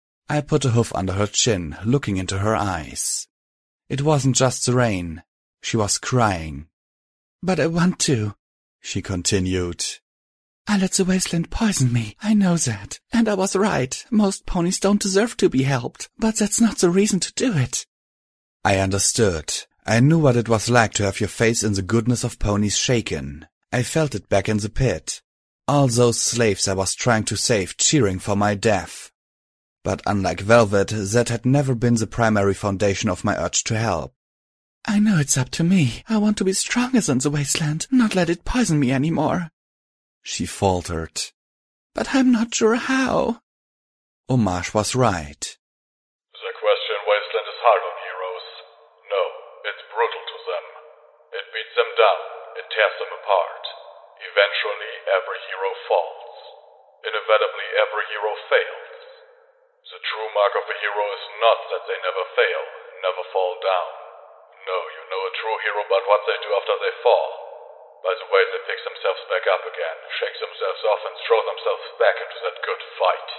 I put a hoof under her chin, looking into her eyes. It wasn't just the rain. She was crying. "But I want to," she continued. "I let the wasteland poison me, I know that. And I was right. Most ponies don't deserve to be helped, but that's not the reason to do it." I understood. I knew what it was like to have your faith in the goodness of ponies shaken. I felt it back in the pit. All those slaves I was trying to save cheering for my death. But unlike Velvet, that had never been the primary foundation of my urge to help. I know it's up to me. I want to be strongest in the wasteland, not let it poison me anymore, she faltered. But I'm not sure how. Homage was right. The Equestrian Wasteland is hard on heroes. No, it's brutal to them. It beats them down, it tears them apart. Eventually, every hero falls. Inevitably, every hero fails. The true mark of a hero is not that they never fail, never fall down. No, you know a true hero by what they do after they fall. By the way they pick themselves back up again, shake themselves off and throw themselves back into that good fight.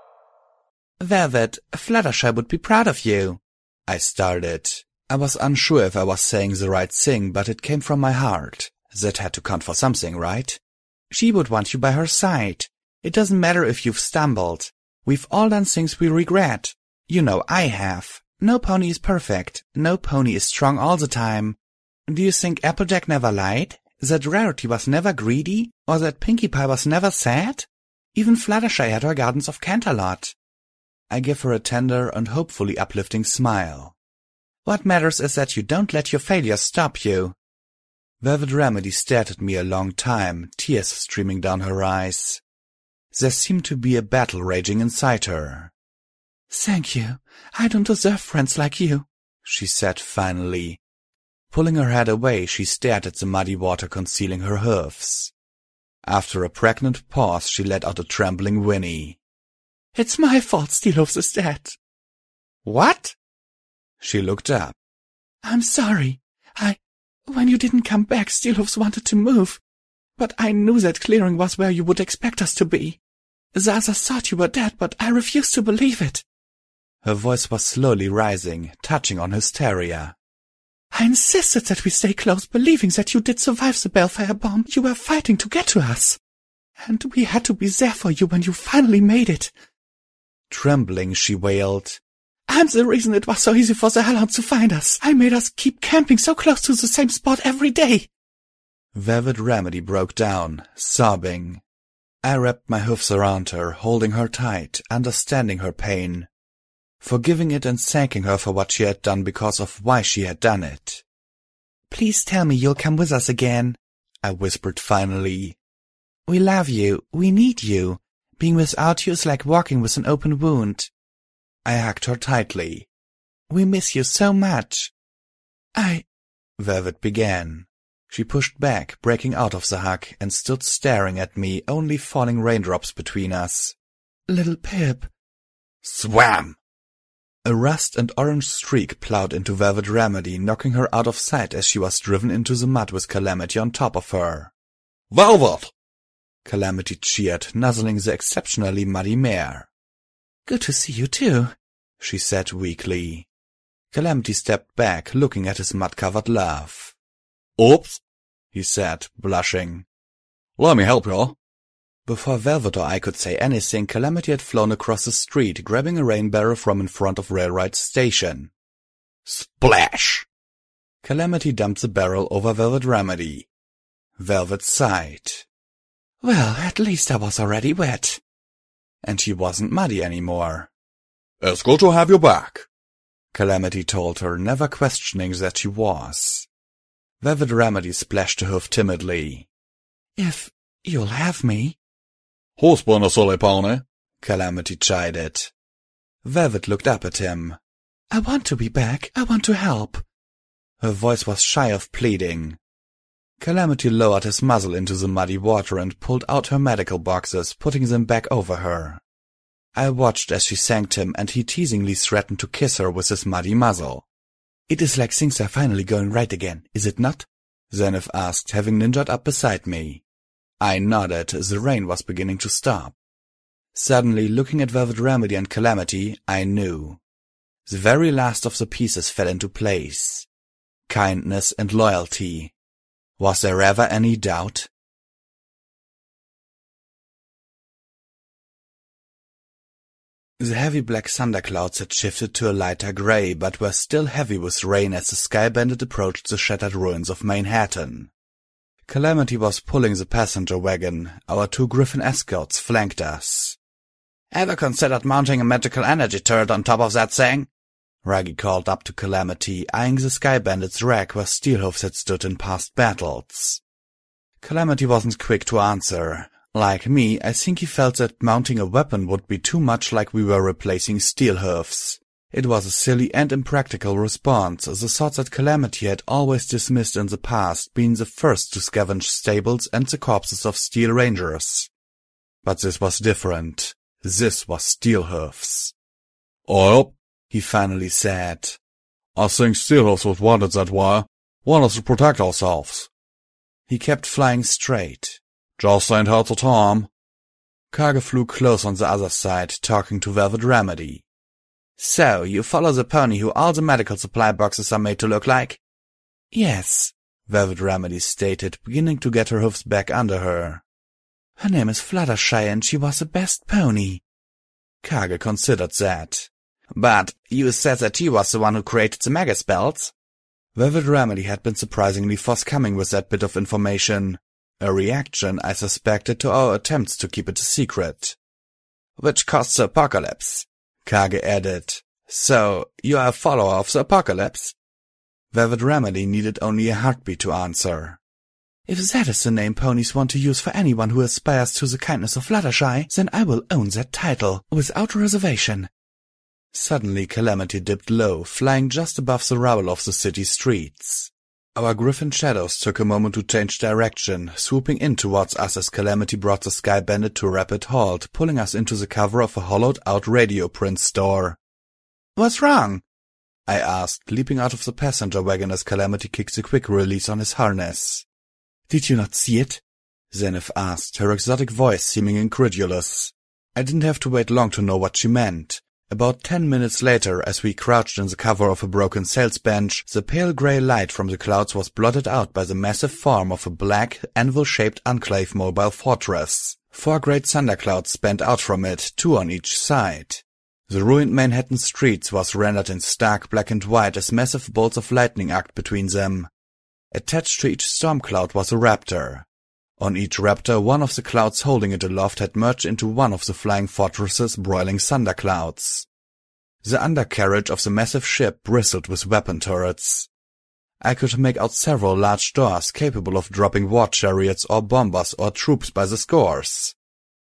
Velvet, Fluttershy would be proud of you, I started. I was unsure if I was saying the right thing, but it came from my heart. That had to count for something, right? She would want you by her side. It doesn't matter if you've stumbled. We've all done things we regret. You know I have. No pony is perfect. No pony is strong all the time. Do you think Applejack never lied? That Rarity was never greedy? Or that Pinkie Pie was never sad? Even Fluttershy had her Gardens of Canterlot. I give her a tender and hopefully uplifting smile. What matters is that you don't let your failures stop you. Velvet Remedy stared at me a long time, tears streaming down her eyes. There seemed to be a battle raging inside her. Thank you. I don't deserve friends like you, she said finally. Pulling her head away, she stared at the muddy water concealing her hoofs. After a pregnant pause, she let out a trembling whinny. It's my fault Steelhooves is dead. What? She looked up. I'm sorry. I... When you didn't come back, Steelhooves wanted to move. But I knew that clearing was where you would expect us to be. The others thought you were dead, but I refused to believe it. Her voice was slowly rising, touching on hysteria. I insisted that we stay close, believing that you did survive the Balefire bomb. You were fighting to get to us. And we had to be there for you when you finally made it. Trembling, she wailed. I'm the reason it was so easy for the Hellhounds to find us. I made us keep camping so close to the same spot every day. Velvet Remedy broke down, sobbing. I wrapped my hoofs around her, holding her tight, understanding her pain, forgiving it and thanking her for what she had done because of why she had done it. Please tell me you'll come with us again, I whispered finally. We love you. We need you. Being without you is like walking with an open wound. I hugged her tightly. We miss you so much. I... Velvet began. She pushed back, breaking out of the hug, and stood staring at me, only falling raindrops between us. Little Pip. Swam! A rust and orange streak plowed into Velvet Remedy, knocking her out of sight as she was driven into the mud with Calamity on top of her. Velvet! Calamity cheered, nuzzling the exceptionally muddy mare. Good to see you too, she said weakly. Calamity stepped back, looking at his mud-covered love. Oops, he said, blushing. Let me help you. Before Velvet or I could say anything, Calamity had flown across the street, grabbing a rain barrel from in front of Railroad Station. Splash! Calamity dumped the barrel over Velvet Remedy. Velvet sighed. Well, at least I was already wet. And she wasn't muddy anymore. It's good to have you back, Calamity told her, never questioning that she was. Velvet Remedy splashed a hoof timidly. If you'll have me. Who's been a silly pony? Calamity chided. Velvet looked up at him. I want to be back. I want to help. Her voice was shy of pleading. Calamity lowered his muzzle into the muddy water and pulled out her medical boxes, putting them back over her. I watched as she thanked him, and he teasingly threatened to kiss her with his muddy muzzle. It is like things are finally going right again, is it not? Zenith asked, having ninjaed up beside me. I nodded. The rain was beginning to stop. Suddenly, looking at Velvet Remedy and Calamity, I knew. The very last of the pieces fell into place. Kindness and loyalty. Was there ever any doubt? The heavy black thunderclouds had shifted to a lighter grey, but were still heavy with rain as the Sky Bandit approached the shattered ruins of Manhattan. Calamity was pulling the passenger wagon. Our two Griffin escorts flanked us. "Ever considered mounting a magical energy turret on top of that thing?" Raggy called up to Calamity, eyeing the Sky Bandit's wreck where Steelhooves had stood in past battles. Calamity wasn't quick to answer. Like me, I think he felt that mounting a weapon would be too much like we were replacing Steelhooves. It was a silly and impractical response, the sort that Calamity had always dismissed in the past, being the first to scavenge stables and the corpses of Steel Rangers. But this was different. This was Steelhooves. "Oh, he finally said. I think Steelhooves was wanted that way. Want us to protect ourselves." He kept flying straight. "Just ain't had the time." Kage flew close on the other side, talking to Velvet Remedy. "So, you follow the pony who all the medical supply boxes are made to look like?" "Yes," Velvet Remedy stated, beginning to get her hoofs back under her. "Her name is Fluttershy and she was the best pony." Kage considered that. "But you said that he was the one who created the mega spells?" Velvet Remedy had been surprisingly forthcoming with that bit of information. A reaction, I suspected, to our attempts to keep it a secret. "Which caused the apocalypse," Kage added. "So, you are a follower of the apocalypse?" Velvet Remedy needed only a heartbeat to answer. "If that is the name ponies want to use for anyone who aspires to the kindness of Fluttershy, then I will own that title, without reservation." Suddenly Calamity dipped low, flying just above the rubble of the city streets. Our Griffin shadows took a moment to change direction, swooping in towards us as Calamity brought the Sky Bandit to a rapid halt, pulling us into the cover of a hollowed-out radio print store. "What's wrong?" I asked, leaping out of the passenger wagon as Calamity kicked the quick release on his harness. "Did you not see it?" Zenith asked, her exotic voice seeming incredulous. I didn't have to wait long to know what she meant. About ten minutes later, as we crouched in the cover of a broken sales bench, the pale grey light from the clouds was blotted out by the massive form of a black, anvil-shaped Enclave mobile fortress. Four great thunderclouds spanned out from it, two on each side. The ruined Manhattan streets was rendered in stark black and white as massive bolts of lightning arced between them. Attached to each storm cloud was a raptor. On each raptor, one of the clouds holding it aloft had merged into one of the flying fortress's broiling thunderclouds. The undercarriage of the massive ship bristled with weapon turrets. I could make out several large doors capable of dropping war chariots or bombers or troops by the scores.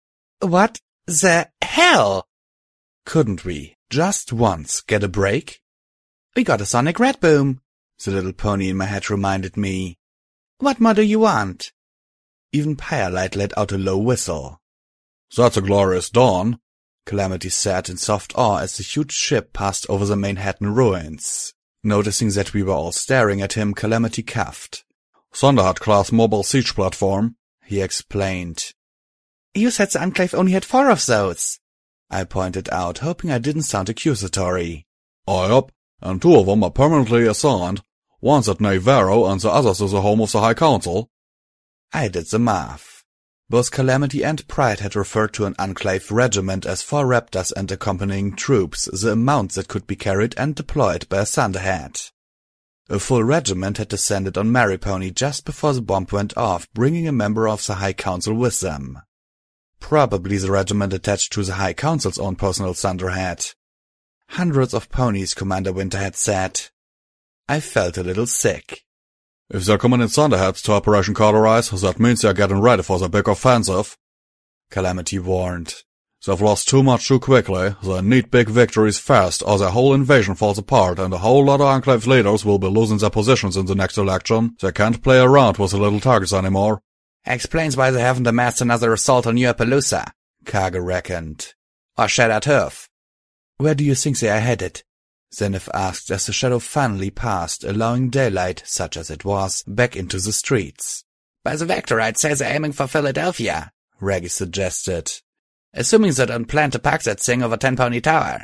"What the hell?" Couldn't we, just once, get a break? "We got a sonic red boom," the little pony in my head reminded me. "What more do you want?" Even Firelight let out a low whistle. "That's a glorious dawn," Calamity said in soft awe as the huge ship passed over the Manhattan ruins. Noticing that we were all staring at him, Calamity coughed. "Thunderhead-class mobile siege platform," he explained. "You said the Enclave only had four of those," I pointed out, hoping I didn't sound accusatory. "Oh, yep, and two of them are permanently assigned. One's at Navarro and the other's is the home of the High Council." I did the math. Both Calamity and Pride had referred to an Enclave regiment as four raptors and accompanying troops, the amount that could be carried and deployed by a Thunderhead. A full regiment had descended on Merrypony just before the bomb went off, bringing a member of the High Council with them. Probably the regiment attached to the High Council's own personal Thunderhead. Hundreds of ponies, Commander Winter had said. I felt a little sick. "If they're coming in Thunderheads to Operation Cauterize, that means they're getting ready for the big offensive," Calamity warned. "They've lost too much too quickly. They need big victories fast, or their whole invasion falls apart, and a whole lot of Enclave leaders will be losing their positions in the next election. They can't play around with the little targets anymore." "Explains why they haven't amassed another assault on New-Appaloosa," Kage reckoned. "Or Shattered Hoof." "Where do you think they are headed?" Zenith asked as the shadow finally passed, allowing daylight, such as it was, back into the streets. "By the vector, I'd say they're aiming for Philadelphia," Raggy suggested. "Assuming they don't plan to park that thing over Ten Pony Tower."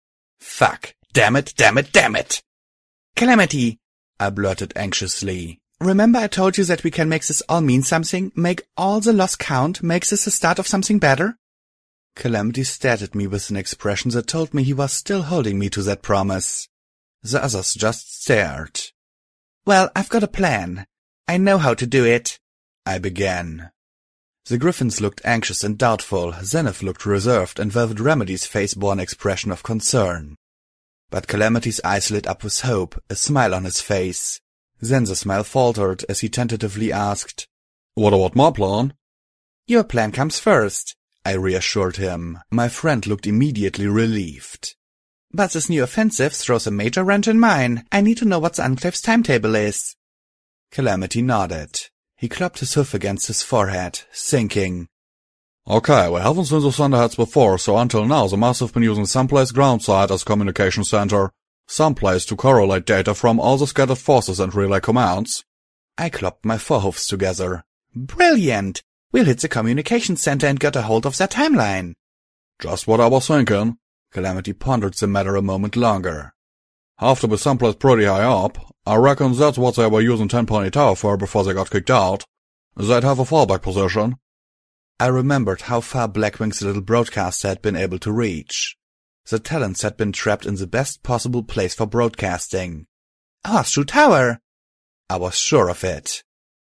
"Fuck! Damn it, damn it, damn it!" "Calamity," I blurted anxiously. "Remember I told you that we can make this all mean something? Make all the loss count? Make this the start of something better?" Calamity stared at me with an expression that told me he was still holding me to that promise. The others just stared. "Well, I've got a plan. I know how to do it," I began. The Griffins looked anxious and doubtful, Zenith looked reserved, and Velvet Remedy's face bore an expression of concern. But Calamity's eyes lit up with hope, a smile on his face. Then the smile faltered as he tentatively asked, "What about my plan?" "Your plan comes first," I reassured him. My friend looked immediately relieved. "But this new offensive throws a major wrench in mine. I need to know what the Enclave's timetable is." Calamity nodded. He clapped his hoof against his forehead, thinking. "Okay, we haven't seen the Thunderheads before, so until now they must have been using someplace groundside as communication center. Someplace to correlate data from all the scattered forces and relay commands." I clapped my forehoofs together. "Brilliant! We'll hit the communication center and get a hold of their timeline." "Just what I was thinking." Calamity pondered the matter a moment longer. "Have to be someplace pretty high up. I reckon that's what they were using Ten Pony Tower for before they got kicked out. They'd have a fallback position." I remembered how far Blackwing's little broadcaster had been able to reach. The talents had been trapped in the best possible place for broadcasting. Horseshoe Tower! I was sure of it.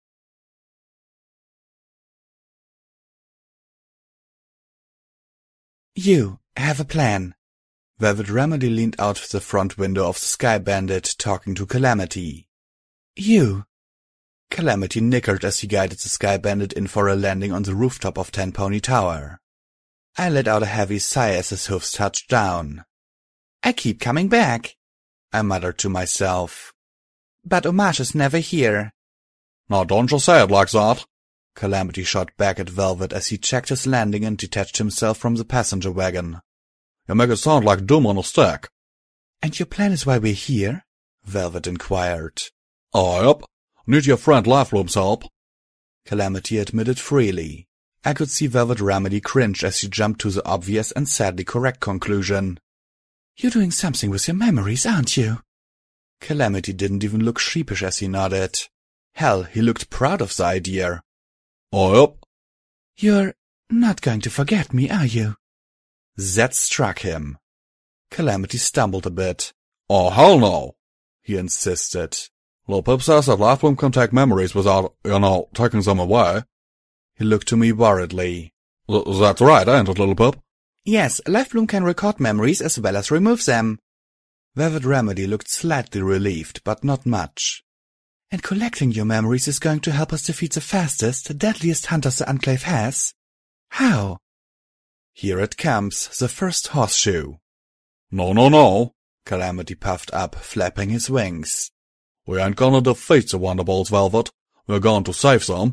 "You have a plan." Velvet Remedy leaned out the front window of the Sky Bandit, talking to Calamity. "You." Calamity nickered as he guided the Sky Bandit in for a landing on the rooftop of Ten Pony Tower. I let out a heavy sigh as his hoofs touched down. "I keep coming back," I muttered to myself. "But Homage is never here." "Now don't you say it like that." Calamity shot back at Velvet as he checked his landing and detached himself from the passenger wagon. "You make it sound like doom on a stick." "And your plan is why we're here?" Velvet inquired. "Oh, yep. Need your friend Lifebloom's help." Calamity admitted freely. I could see Velvet Remedy cringe as he jumped to the obvious and sadly correct conclusion. "You're doing something with your memories, aren't you?" Calamity didn't even look sheepish as he nodded. Hell, he looked proud of the idea. "Oh, yep." "You're not going to forget me, are you?" That struck him. Calamity stumbled a bit. "Oh, hell no," he insisted. "Lil Pip says that Lifebloom can take memories without, you know, taking them away." He looked to me worriedly. Th that's right, ain't it, Lil Pip? "Yes, Lifebloom can record memories as well as remove them." Velvet Remedy looked slightly relieved, but not much. "And collecting your memories is going to help us defeat the fastest, deadliest hunters the Enclave has? How?" "Here it comes, the first horseshoe." "No, no, no," Calamity puffed up, flapping his wings. "We ain't gonna defeat the Wonderbolts, Velvet. We're going to save some."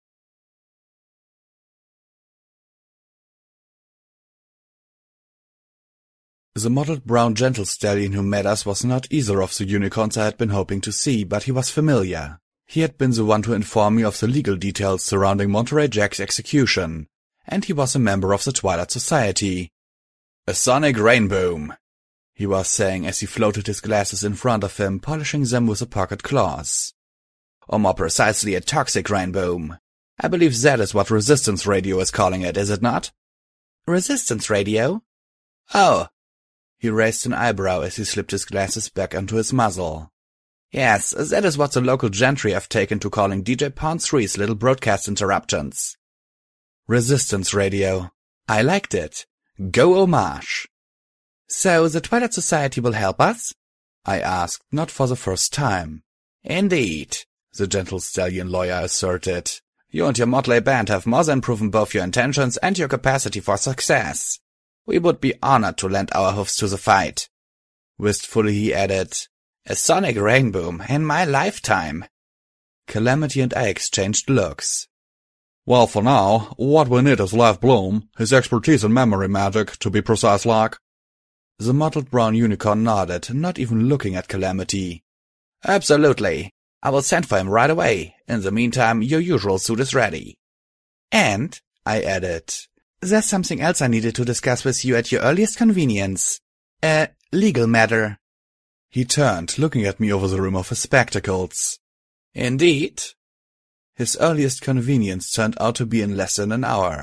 The mottled brown gentle stallion who met us was not either of the unicorns I had been hoping to see, but he was familiar. He had been the one to inform me of the legal details surrounding Monterey Jack's execution, and he was a member of the Twilight Society. "A sonic rainboom," he was saying as he floated his glasses in front of him, polishing them with a pocket claws. "Or more precisely, a toxic rainboom. I believe that is what Resistance Radio is calling it, is it not?" "Resistance Radio?" "Oh." He raised an eyebrow as he slipped his glasses back onto his muzzle. "Yes, that is what the local gentry have taken to calling D J Pound three's little broadcast interruptions." Resistance Radio. I liked it. Go Homage. "So the Twilight Society will help us?" I asked, not for the first time. "Indeed," the gentle stallion lawyer asserted. "You and your motley band have more than proven both your intentions and your capacity for success. We would be honored to lend our hoofs to the fight." Wistfully he added, "A sonic rainboom in my lifetime." Calamity and I exchanged looks. "Well, for now, what we need is Lifebloom, his expertise in memory magic, to be precise like." The mottled brown unicorn nodded, not even looking at Calamity. "Absolutely. I will send for him right away. In the meantime, your usual suit is ready." "And," I added, "there's something else I needed to discuss with you at your earliest convenience. A legal matter." He turned, looking at me over the rim of his spectacles. "Indeed?" His earliest convenience turned out to be in less than an hour.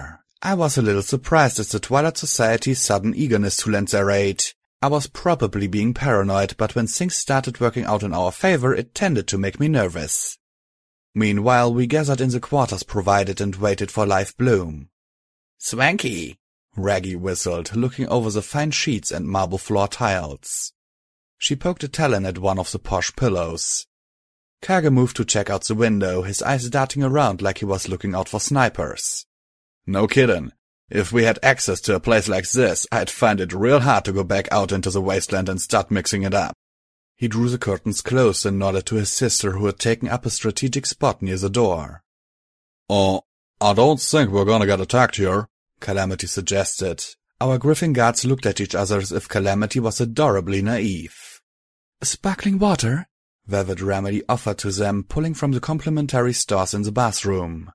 I was a little surprised at the Twilight Society's sudden eagerness to lend their aid. I was probably being paranoid, but when things started working out in our favor, it tended to make me nervous. Meanwhile, we gathered in the quarters provided and waited for live Bloom. "Swanky," Raggy whistled, looking over the fine sheets and marble floor tiles. She poked a talon at one of the posh pillows. Kage moved to check out the window, his eyes darting around like he was looking out for snipers. "No kiddin'. If we had access to a place like this, I'd find it real hard to go back out into the wasteland and start mixing it up." He drew the curtains close and nodded to his sister, who had taken up a strategic spot near the door. "Oh, I don't think we're gonna get attacked here," Calamity suggested. Our Griffin guards looked at each other as if Calamity was adorably naive. "Sparkling water?" Velvet Remedy offered to them, pulling from the complimentary stores in the bathroom.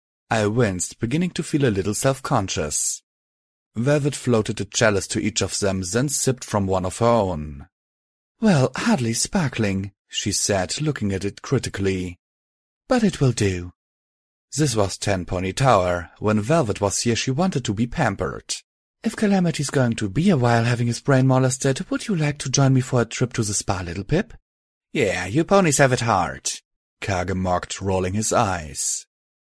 I winced, beginning to feel a little self-conscious. Velvet floated a chalice to each of them, then sipped from one of her own. "Well, hardly sparkling," she said, looking at it critically. "But it will do." This was Ten Pony Tower. When Velvet was here, she wanted to be pampered. "If Calamity's going to be a while having his brain molested, would you like to join me for a trip to the spa, little Pip?" "Yeah, you ponies have it hard," Kage mocked, rolling his eyes.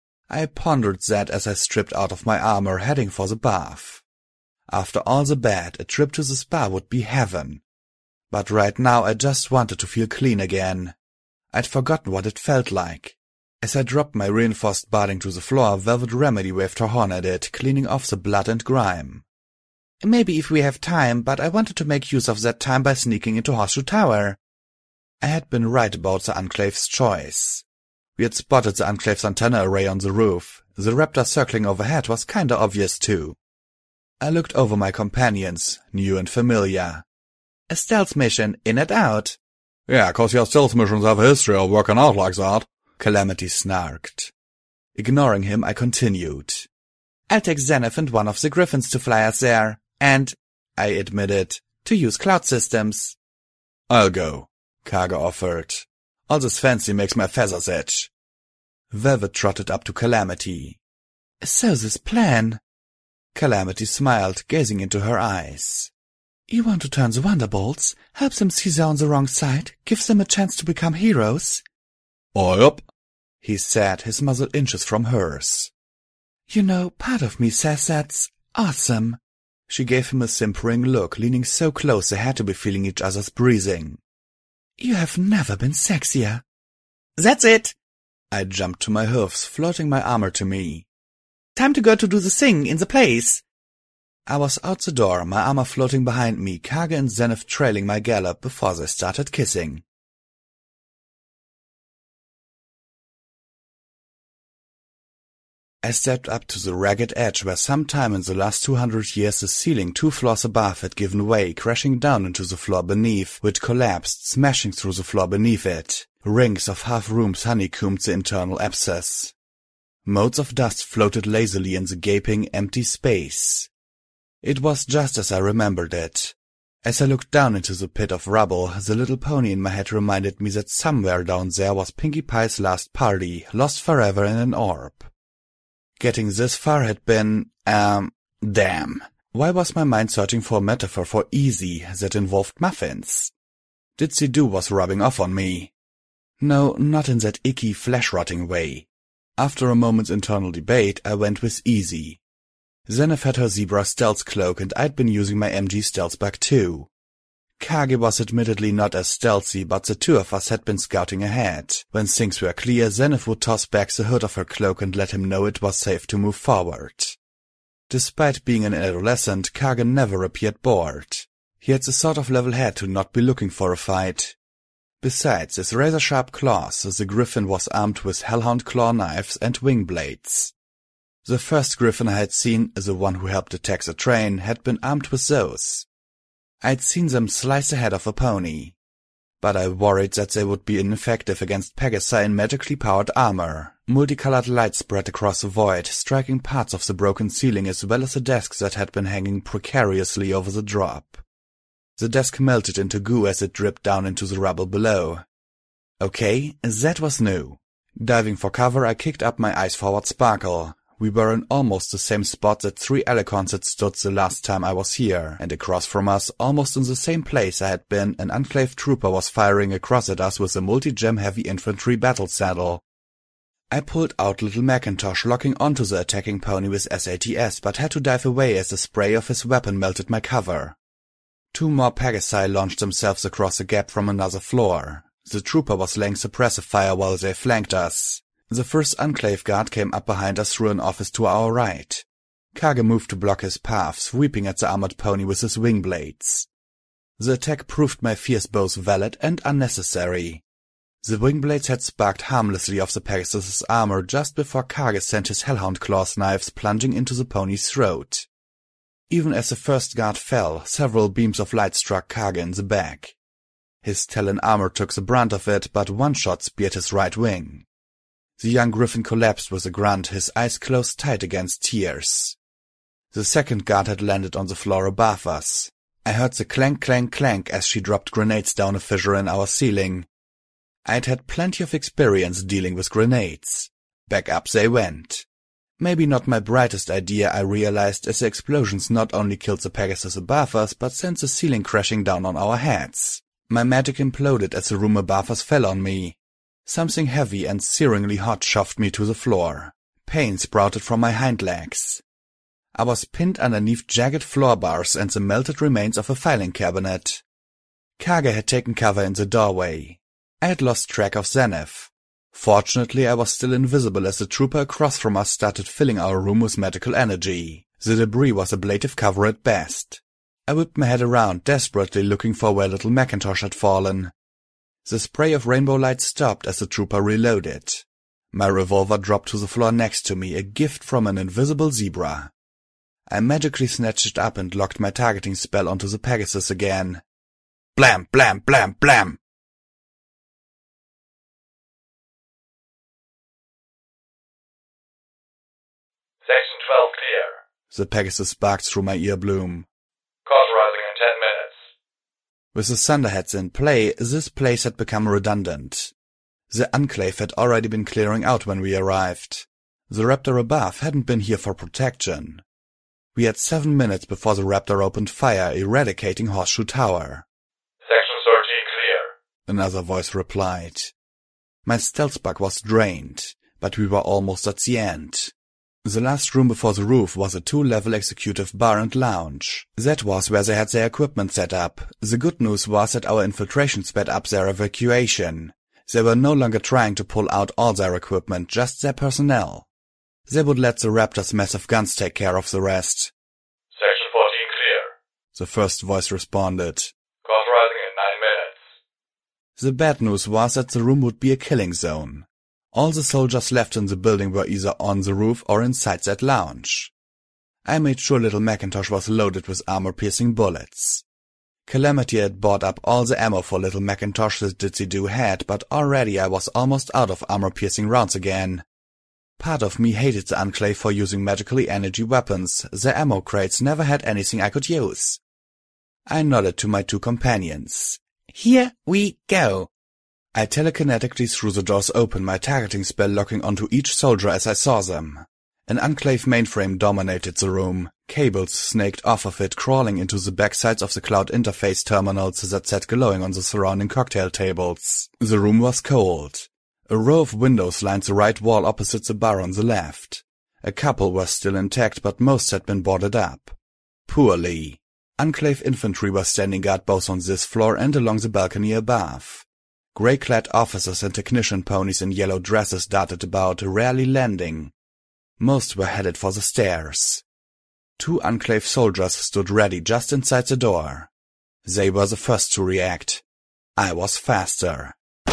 I pondered that as I stripped out of my armor, heading for the bath. After all the bad, a trip to the spa would be heaven. But right now I just wanted to feel clean again. I'd forgotten what it felt like. As I dropped my reinforced barding to the floor, Velvet Remedy waved her horn at it, cleaning off the blood and grime. "Maybe if we have time, but I wanted to make use of that time by sneaking into Horseshoe Tower." I had been right about the Enclave's choice. We had spotted the Enclave's antenna array on the roof. The raptor circling overhead was kinda obvious too. I looked over my companions, new and familiar. "A stealth mission, in and out." "Yeah, 'cause your stealth missions have a history of working out like that," Calamity snarked. Ignoring him, I continued. "I'll take Zenith and one of the Griffins to fly us there, and," I admitted, "to use cloud systems." "I'll go," Kage offered. "All this fancy makes my feathers itch." Velvet trotted up to Calamity. "So this plan?" Calamity smiled, gazing into her eyes. "You want to turn the Wonderbolts, help them see they're on the wrong side, give them a chance to become heroes?" "Oh, yep," he said, his muzzle inches from hers. "You know, part of me says that's awesome." She gave him a simpering look, leaning so close they had to be feeling each other's breathing. "You have never been sexier." "That's it!" I jumped to my hoofs, floating my armor to me. "Time to go to do the thing in the place." I was out the door, my armor floating behind me, Kage and Zenith trailing my gallop before they started kissing. I stepped up to the ragged edge where sometime in the last two hundred years the ceiling two floors above had given way, crashing down into the floor beneath, which collapsed, smashing through the floor beneath it. Rings of half-rooms honeycombed the internal abscess. Motes of dust floated lazily in the gaping, empty space. It was just as I remembered it. As I looked down into the pit of rubble, the little pony in my head reminded me that somewhere down there was Pinkie Pie's last party, lost forever in an orb. Getting this far had been, um, damn. Why was my mind searching for a metaphor for easy that involved muffins? Ditsy-Do was rubbing off on me. No, not in that icky, flesh-rotting way. After a moment's internal debate, I went with easy. Zenith had her zebra stealth cloak, and I'd been using my M G stealth bag too. Kage was admittedly not as stealthy, but the two of us had been scouting ahead. When things were clear, Zenith would toss back the hood of her cloak and let him know it was safe to move forward. Despite being an adolescent, Kage never appeared bored. He had the sort of level head to not be looking for a fight. Besides his razor-sharp claws, the Griffin was armed with hellhound claw knives and wing blades. The first Griffin I had seen, the one who helped attack the train, had been armed with those. I'd seen them slice the head of a pony, but I worried that they would be ineffective against Pegasi in magically powered armor. Multicolored light spread across the void, striking parts of the broken ceiling as well as the desks that had been hanging precariously over the drop. The desk melted into goo as it dripped down into the rubble below. Okay, that was new. Diving for cover, I kicked up my ice-forward sparkle. We were in almost the same spot that three Elecons had stood the last time I was here, and across from us, almost in the same place I had been, an Enclave trooper was firing across at us with a multi-gem heavy infantry battle saddle. I pulled out Little Macintosh, locking onto the attacking pony with S A T S, but had to dive away as the spray of his weapon melted my cover. Two more Pegasi launched themselves across the gap from another floor. The trooper was laying suppressive fire while they flanked us. The first Enclave guard came up behind us through an office to our right. Kage moved to block his path, sweeping at the armored pony with his wing blades. The attack proved my fears both valid and unnecessary. The wing blades had sparked harmlessly off the Pegasus's armor just before Kage sent his Hellhound Claws knives plunging into the pony's throat. Even as the first guard fell, several beams of light struck Kage in the back. His Talon armor took the brunt of it, but one shot speared his right wing. The young Griffin collapsed with a grunt, his eyes closed tight against tears. The second guard had landed on the floor above us. I heard the clank clank clank as she dropped grenades down a fissure in our ceiling. I'd had plenty of experience dealing with grenades. Back up they went. Maybe not my brightest idea, I realized, as the explosions not only killed the Pegasus above us, but sent the ceiling crashing down on our heads. My magic imploded as the room above us fell on me. Something heavy and searingly hot shoved me to the floor. Pain sprouted from my hind legs. I was pinned underneath jagged floor bars and the melted remains of a filing cabinet. Kage had taken cover in the doorway. I had lost track of Zenith. Fortunately, I was still invisible as the trooper across from us started filling our room with medical energy. The debris was ablative cover at best. I whipped my head around, desperately looking for where Little Macintosh had fallen. The spray of rainbow light stopped as the trooper reloaded. My revolver dropped to the floor next to me, a gift from an invisible zebra. I magically snatched it up and locked my targeting spell onto the Pegasus again. Blam, blam, blam, blam! Section twelve clear. The Pegasus barked through my ear bloom. Cauterizing in ten minutes. With the Thunderheads in play, this place had become redundant. The Enclave had already been clearing out when we arrived. The Raptor above hadn't been here for protection. We had seven minutes before the Raptor opened fire, eradicating Horseshoe Tower. Section thirteen clear. Another voice replied. My stealth bug was drained, but we were almost at the end. The last room before the roof was a two-level executive bar and lounge. That was where they had their equipment set up. The good news was that our infiltration sped up their evacuation. They were no longer trying to pull out all their equipment, just their personnel. They would let the Raptor's massive guns take care of the rest. Section fourteen clear. The first voice responded. Cauterizing in nine minutes. The bad news was that the room would be a killing zone. All the soldiers left in the building were either on the roof or inside that lounge. I made sure Little Macintosh was loaded with armor-piercing bullets. Calamity had bought up all the ammo for Little Macintosh that Ditsy-Do had, but already I was almost out of armor-piercing rounds again. Part of me hated the Enclave for using magically energy weapons. The ammo crates never had anything I could use. I nodded to my two companions. Here we go. I telekinetically threw the doors open, my targeting spell locking onto each soldier as I saw them. An Enclave mainframe dominated the room. Cables snaked off of it, crawling into the backsides of the cloud interface terminals that sat glowing on the surrounding cocktail tables. The room was cold. A row of windows lined the right wall opposite the bar on the left. A couple were still intact, but most had been boarded up. Poorly. Enclave infantry were standing guard both on this floor and along the balcony above. Grey-clad officers and technician ponies in yellow dresses darted about, rarely landing. Most were headed for the stairs. Two Enclave soldiers stood ready just inside the door. They were the first to react. I was faster.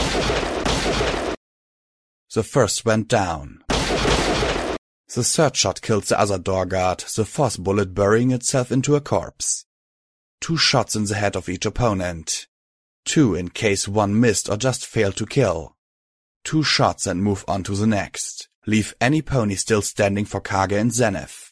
The first went down. The third shot killed the other door guard, the fourth bullet burying itself into a corpse. Two shots in the head of each opponent. Two in case one missed or just failed to kill. Two shots and move on to the next. Leave any pony still standing for Kage and Zenith.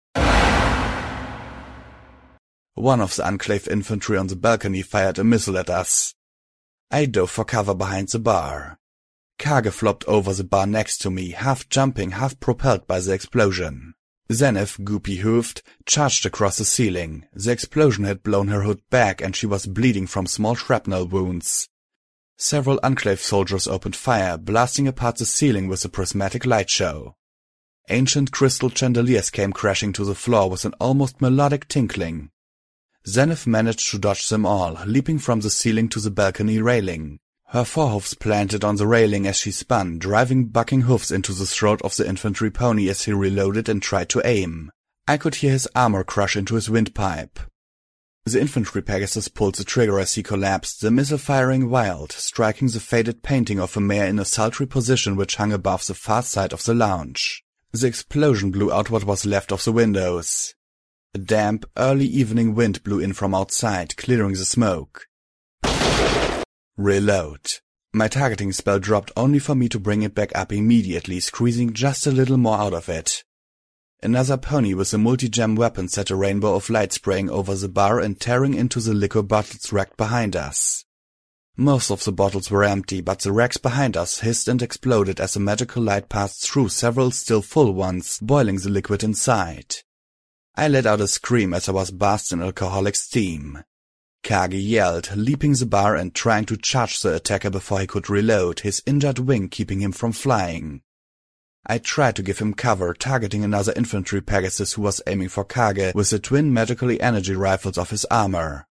One of the Enclave infantry on the balcony fired a missile at us. I dove for cover behind the bar. Kage flopped over the bar next to me, half jumping, half propelled by the explosion. Zenith, goopy-hoofed, charged across the ceiling. The explosion had blown her hood back and she was bleeding from small shrapnel wounds. Several Enclave soldiers opened fire, blasting apart the ceiling with a prismatic light show. Ancient crystal chandeliers came crashing to the floor with an almost melodic tinkling. Zenith managed to dodge them all, leaping from the ceiling to the balcony railing. Her forehoofs planted on the railing as she spun, driving bucking hoofs into the throat of the infantry pony as he reloaded and tried to aim. I could hear his armor crush into his windpipe. The infantry Pegasus pulled the trigger as he collapsed, the missile firing wild, striking the faded painting of a mare in a sultry position which hung above the far side of the lounge. The explosion blew out what was left of the windows. A damp, early evening wind blew in from outside, clearing the smoke. Reload. My targeting spell dropped only for me to bring it back up immediately, squeezing just a little more out of it. Another pony with a multi-gem weapon set a rainbow of light spraying over the bar and tearing into the liquor bottles racked behind us. Most of the bottles were empty, but the racks behind us hissed and exploded as a magical light passed through several still full ones, boiling the liquid inside. I let out a scream as I was bathed in alcoholic steam. Kage yelled, leaping the bar and trying to charge the attacker before he could reload, his injured wing keeping him from flying. I tried to give him cover, targeting another infantry Pegasus who was aiming for Kage with the twin magically energy rifles of his armor.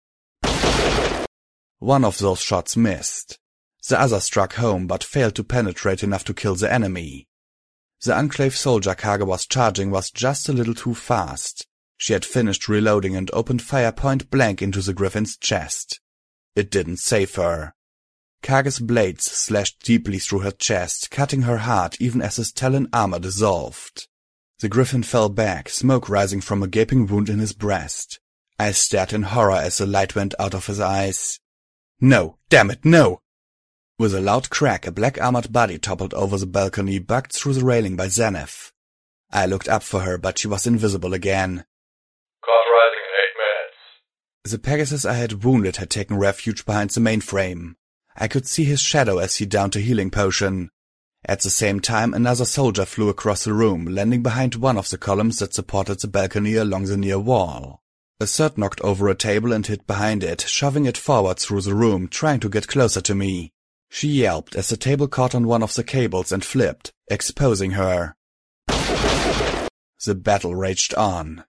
One of those shots missed. The other struck home but failed to penetrate enough to kill the enemy. The Enclave soldier Kage was charging was just a little too fast. She had finished reloading and opened fire point blank into the Griffin's chest. It didn't save her. Kage's blades slashed deeply through her chest, cutting her heart even as his talon armor dissolved. The Griffin fell back, smoke rising from a gaping wound in his breast. I stared in horror as the light went out of his eyes. No, damn it, no! With a loud crack, a black-armored body toppled over the balcony, bucked through the railing by Zenith. I looked up for her, but she was invisible again. Cauterizing in eight minutes. The Pegasus I had wounded had taken refuge behind the mainframe. I could see his shadow as he downed a healing potion. At the same time, another soldier flew across the room, landing behind one of the columns that supported the balcony along the near wall. A third knocked over a table and hid behind it, shoving it forward through the room, trying to get closer to me. She yelped as the table caught on one of the cables and flipped, exposing her. The battle raged on.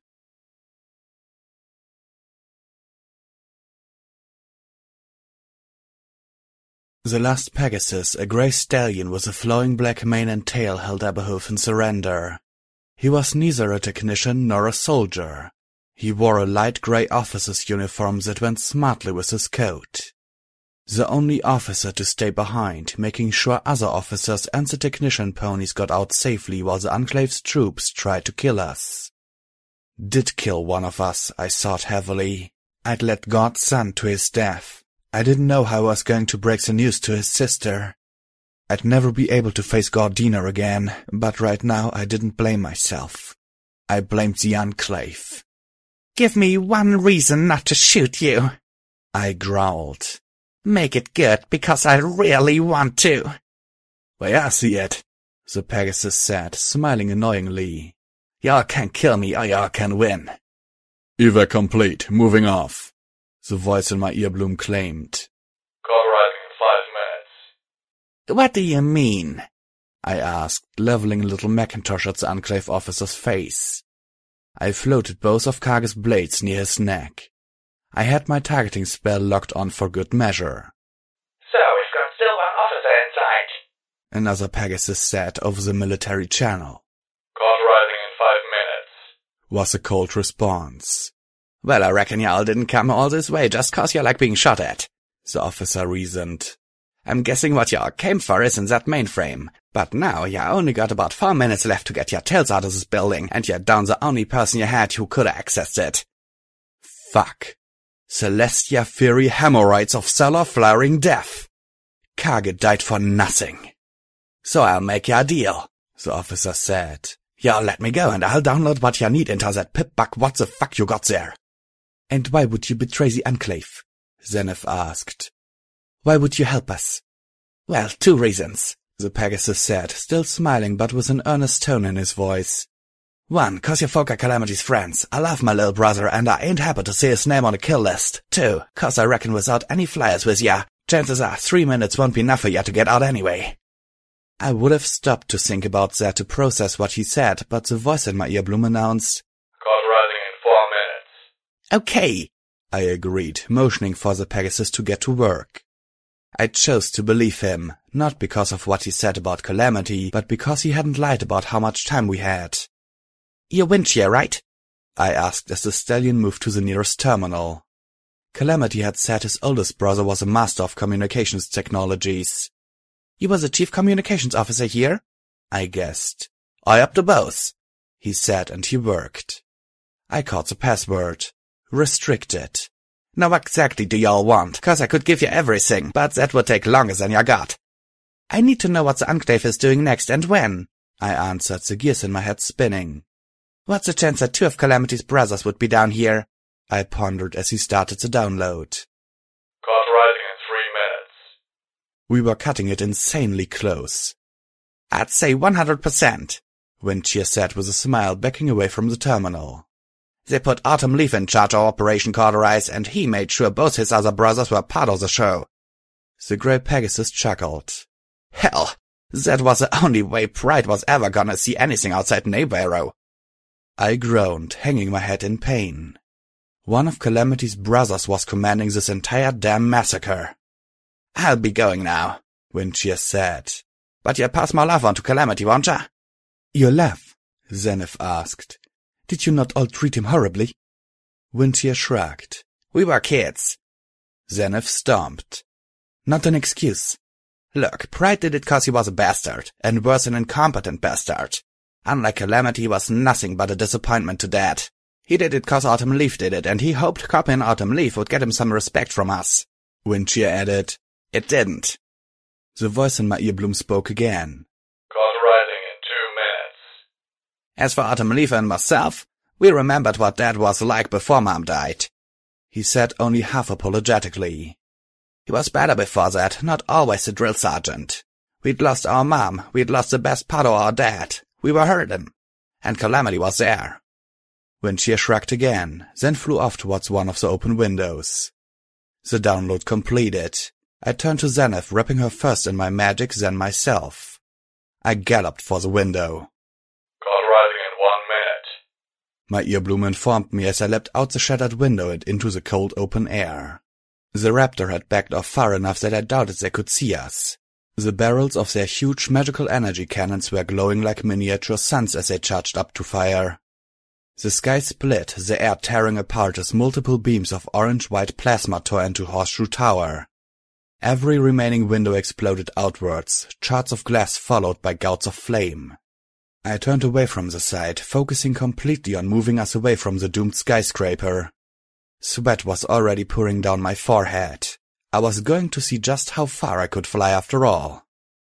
The last Pegasus, a grey stallion with a flowing black mane and tail, held up a hoof in surrender. He was neither a technician nor a soldier. He wore a light grey officer's uniform that went smartly with his coat. The only officer to stay behind, making sure other officers and the technician ponies got out safely while the Enclave's troops tried to kill us. Did kill one of us, I thought heavily. I'd led God's son to his death. I didn't know how I was going to break the news to his sister. I'd never be able to face Gardena again, but right now I didn't blame myself. I blamed the Enclave. Give me one reason not to shoot you, I growled. Make it good, because I really want to. Well, I see it, the Pegasus said, smiling annoyingly. Y'all can kill me or y'all can win. Evac complete, moving off. The voice in my earbloom claimed. Cauterizing in five minutes. What do you mean? I asked, leveling a little Macintosh at the Enclave officer's face. I floated both of Kage's blades near his neck. I had my targeting spell locked on for good measure. So we've got still one officer inside, another Pegasus said over the military channel. Cauterizing in five minutes, was a cold response. Well, I reckon y'all didn't come all this way just cause you like being shot at, the officer reasoned. I'm guessing what y'all came for is in that mainframe, but now you only got about four minutes left to get your tails out of this building, and you're down the only person you had who could have accessed it. Fuck. Celestia Fury hemorrhoids of solar flaring death. Kage died for nothing. So I'll make ya a deal, the officer said. Y'all let me go and I'll download what you need into that pip-buck what the fuck you got there. And why would you betray the Enclave? Zenith asked. Why would you help us? Well, two reasons, the Pegasus said, still smiling but with an earnest tone in his voice. One, 'cause your folk are Calamity's friends. I love my little brother, and I ain't happy to see his name on the kill list. Two, 'cause I reckon without any flyers with ya, chances are three minutes won't be enough for ya to get out anyway. I would have stopped to think about that to process what he said, but the voice in my earbloom announced, Code rising in four minutes. Okay, I agreed, motioning for the Pegasus to get to work. I chose to believe him, not because of what he said about Calamity, but because he hadn't lied about how much time we had. You're Winchia, right? I asked as the stallion moved to the nearest terminal. Calamity had said his oldest brother was a master of communications technologies. You were the chief communications officer here? I guessed. I up to both, he said, and he worked. I caught the password. Restricted. Now what exactly do y'all want? 'Cause I could give you everything, but that would take longer than you got. I need to know what the Enclave is doing next and when, I answered, the gears in my head spinning. What's the chance that two of Calamity's brothers would be down here? I pondered as he started the download. Code rising in three minutes. We were cutting it insanely close. I'd say one hundred percent, Winchia said with a smile, backing away from the terminal. They put Autumn Leaf in charge of Operation Cauterize, and he made sure both his other brothers were part of the show. The grey Pegasus chuckled. Hell, that was the only way Pride was ever gonna see anything outside Neighbor. I groaned, hanging my head in pain. One of Calamity's brothers was commanding this entire damn massacre. I'll be going now, Winchia said. But you'll pass my love on to Calamity, won't ya? Your love? Zenith asked. Did you not all treat him horribly? Winchia shrugged. We were kids. Zenith stomped. Not an excuse. Look, Pride did it 'cause he was a bastard, and worse, an incompetent bastard. Unlike Calamity, he was nothing but a disappointment to Dad. He did it 'cause Autumn Leaf did it, and he hoped copying Autumn Leaf would get him some respect from us. Winchia added, It didn't. The voice in my earbloom spoke again. Code rising in two minutes. As for Autumn Leaf and myself, we remembered what Dad was like before Mom died. He said only half apologetically. He was better before that, not always a drill sergeant. We'd lost our mom, we'd lost the best part of our dad. We were hurting, and Calamity was there. Winchia shrugged again, then flew off towards one of the open windows. The download completed. I turned to Zenith, wrapping her first in my magic, then myself. I galloped for the window. Code rising in one minute. My earbloom informed me as I leapt out the shattered window and into the cold open air. The raptor had backed off far enough that I doubted they could see us. The barrels of their huge magical energy cannons were glowing like miniature suns as they charged up to fire. The sky split, the air tearing apart as multiple beams of orange-white plasma tore into Horseshoe Tower. Every remaining window exploded outwards, shards of glass followed by gouts of flame. I turned away from the sight, focusing completely on moving us away from the doomed skyscraper. Sweat was already pouring down my forehead. I was going to see just how far I could fly after all.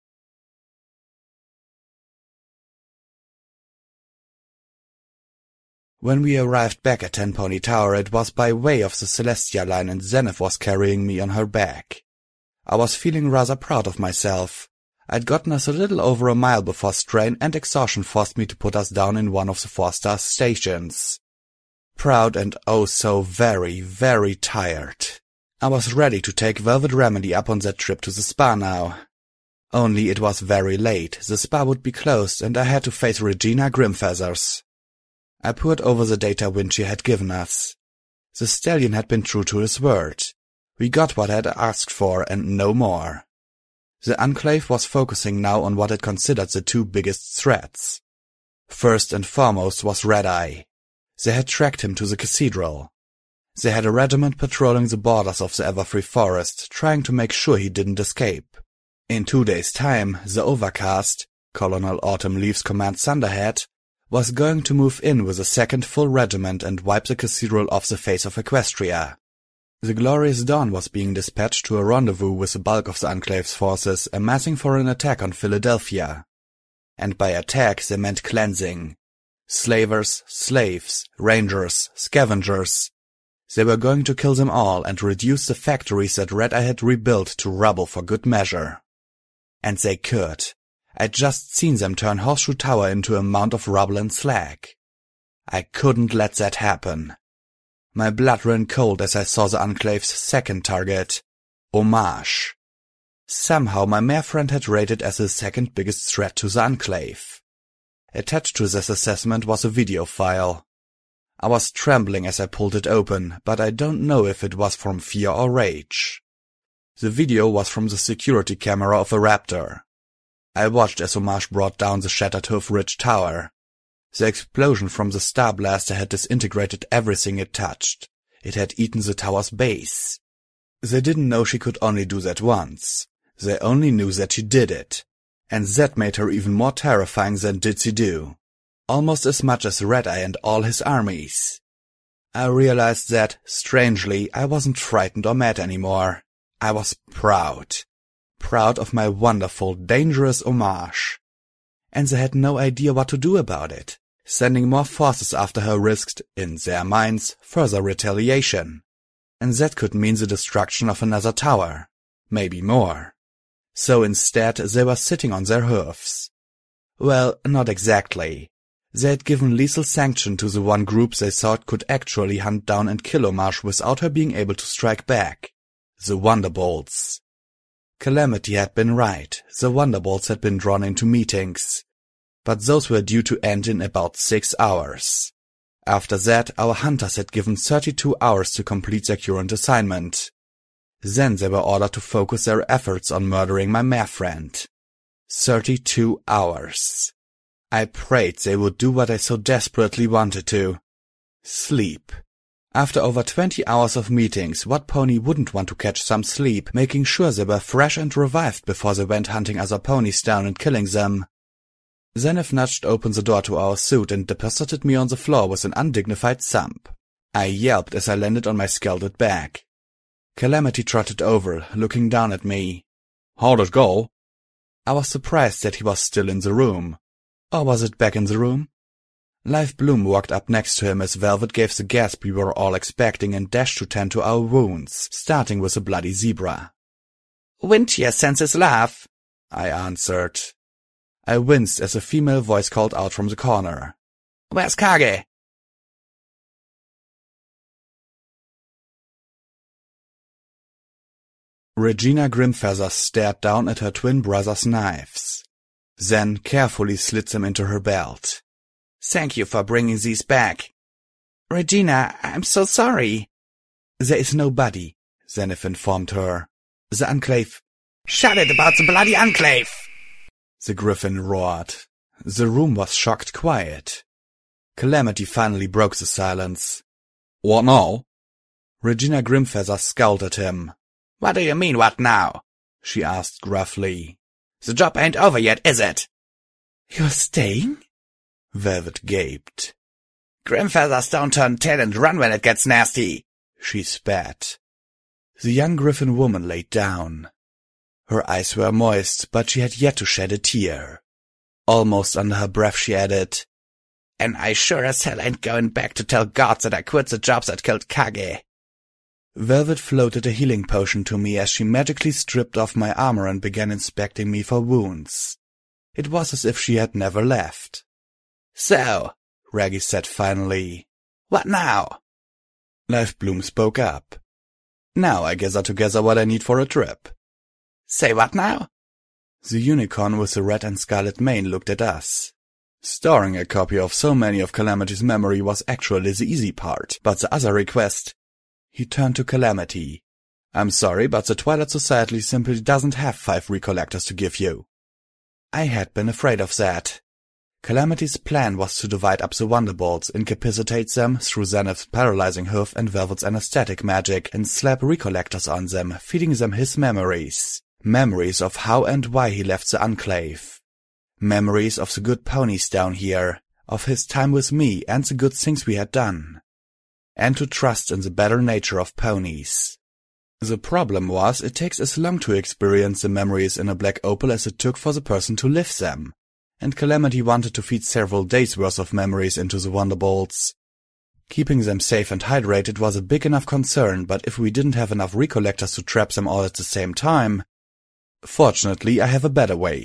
When we arrived back at Ten Pony Tower, it was by way of the Celestia line, and Zenith was carrying me on her back. I was feeling rather proud of myself. I'd gotten us a little over a mile before strain and exhaustion forced me to put us down in one of the four-star stations. Proud and oh so very, very tired. I was ready to take Velvet Remedy up on that trip to the spa now. Only it was very late, the spa would be closed, and I had to face Regina Grimfeathers. I poured over the data Winchia had given us. The stallion had been true to his word. We got what I had asked for, and no more. The Enclave was focusing now on what it considered the two biggest threats. First and foremost was Red Eye. They had tracked him to the cathedral. They had a regiment patrolling the borders of the Everfree Forest, trying to make sure he didn't escape. In two days' time, the Overcast, Colonel Autumn Leaf's command Thunderhead, was going to move in with a second full regiment and wipe the cathedral off the face of Equestria. The Glorious Dawn was being dispatched to a rendezvous with the bulk of the Enclave's forces, amassing for an attack on Philadelphia. And by attack they meant cleansing. Slavers, slaves, rangers, scavengers. They were going to kill them all and reduce the factories that Red Eye had rebuilt to rubble for good measure. And they could. I'd just seen them turn Horseshoe Tower into a mound of rubble and slag. I couldn't let that happen. My blood ran cold as I saw the Enclave's second target, Homage. Somehow my mare friend had rated as the second biggest threat to the Enclave. Attached to this assessment was a video file. I was trembling as I pulled it open, but I don't know if it was from fear or rage. The video was from the security camera of a Raptor. I watched as Homage brought down the Shattered Hoof Ridge Tower. The explosion from the Star Blaster had disintegrated everything it touched. It had eaten the tower's base. They didn't know she could only do that once. They only knew that she did it. And that made her even more terrifying than Ditsy Do. Almost as much as Red-Eye and all his armies. I realized that, strangely, I wasn't frightened or mad anymore. I was proud. Proud of my wonderful, dangerous Homage. And they had no idea what to do about it. Sending more forces after her risked, in their minds, further retaliation. And that could mean the destruction of another tower. Maybe more. So instead, they were sitting on their hoofs. Well, not exactly. They had given lethal sanction to the one group they thought could actually hunt down and kill Homage without her being able to strike back. The Wonderbolts. Calamity had been right. The Wonderbolts had been drawn into meetings. But those were due to end in about six hours. After that, our hunters had given thirty-two hours to complete their current assignment. Then they were ordered to focus their efforts on murdering my mare friend. Thirty-two hours. I prayed they would do what I so desperately wanted to. Sleep. After over twenty hours of meetings, what pony wouldn't want to catch some sleep, making sure they were fresh and revived before they went hunting other ponies down and killing them? Zenith nudged open the door to our suite and deposited me on the floor with an undignified thump. I yelped as I landed on my scalded back. Calamity trotted over, looking down at me. How'd it go? I was surprised that he was still in the room. Or was it back in the room? Live Bloom walked up next to him as Velvet gave the gasp we were all expecting and dashed to tend to our wounds, starting with a bloody zebra. Wintier sends his love, I answered. I winced as a female voice called out from the corner. Where's Kage? Regina Grimfeather stared down at her twin brother's knives. Then carefully slid them into her belt. Thank you for bringing these back. Regina, I'm so sorry. There is nobody, Zenith informed her. The Enclave. Shut it about the bloody Enclave! The Griffin roared. The room was shocked quiet. Calamity finally broke the silence. What now? Regina Grimfeather scowled at him. What do you mean, what now? She asked gruffly. The job ain't over yet, is it? You're staying? Velvet gaped. Grimfeathers don't turn tail and run when it gets nasty, she spat. The young Griffin woman laid down. Her eyes were moist, but she had yet to shed a tear. Almost under her breath she added, And I sure as hell ain't going back to tell gods that I quit the jobs that killed Kage. Velvet floated a healing potion to me as she magically stripped off my armor and began inspecting me for wounds. It was as if she had never left. So, Raggy said finally, what now? Live Bloom spoke up. Now I gather together what I need for a trip. Say what now? The unicorn with the red and scarlet mane looked at us. Storing a copy of so many of Calamity's memory was actually the easy part, but the other request... He turned to Calamity. I'm sorry, but the Twilight Society simply doesn't have five recollectors to give you. I had been afraid of that. Calamity's plan was to divide up the Wonderbolts, incapacitate them through Zenith's paralyzing hoof and Velvet's anesthetic magic, and slap recollectors on them, feeding them his memories. Memories of how and why he left the Enclave. Memories of the good ponies down here, of his time with me and the good things we had done. And to trust in the better nature of ponies. The problem was, it takes as long to experience the memories in a black opal as it took for the person to live them. And Calamity wanted to feed several days' worth of memories into the Wonderbolts. Keeping them safe and hydrated was a big enough concern, but if we didn't have enough recollectors to trap them all at the same time... Fortunately, I have a better way.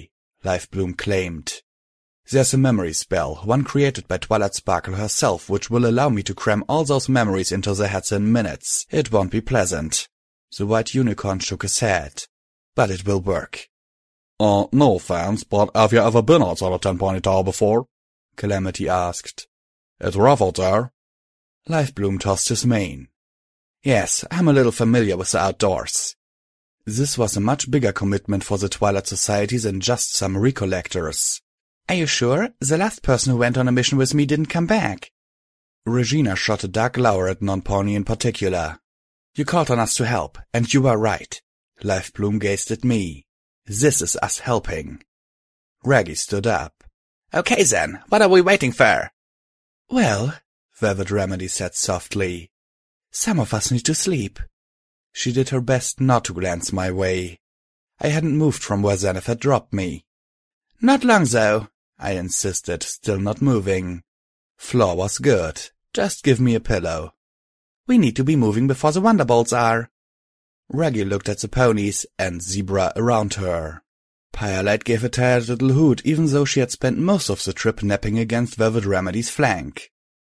Lifebloom claimed. There's a memory spell, one created by Twilight Sparkle herself, which will allow me to cram all those memories into their heads in minutes. It won't be pleasant. The white unicorn shook his head. But it will work. Uh, no offense, but have you ever been outside of Ten Pony Tower before? Calamity asked. It's rough out there. Lifebloom tossed his mane. Yes, I'm a little familiar with the outdoors. This was a much bigger commitment for the Twilight Society than just some recollectors. Are you sure? The last person who went on a mission with me didn't come back. Regina shot a dark glower at Non-Pony in particular. You called on us to help, and you were right. Lifebloom gazed at me. This is us helping. Raggy stood up. Okay then, what are we waiting for? Well, Velvet Remedy said softly, some of us need to sleep. She did her best not to glance my way. I hadn't moved from where Zenith had dropped me. Not long, though, I insisted, still not moving. Floor was good. Just give me a pillow. We need to be moving before the Wonderbolts are. Raggy looked at the ponies and Zebra around her. Firelight gave a tired little hoot, even though she had spent most of the trip napping against Velvet Remedy's flank.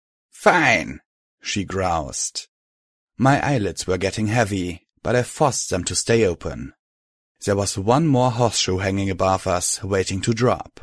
Fine, she groused. My eyelids were getting heavy, but I forced them to stay open. There was one more horseshoe hanging above us, waiting to drop.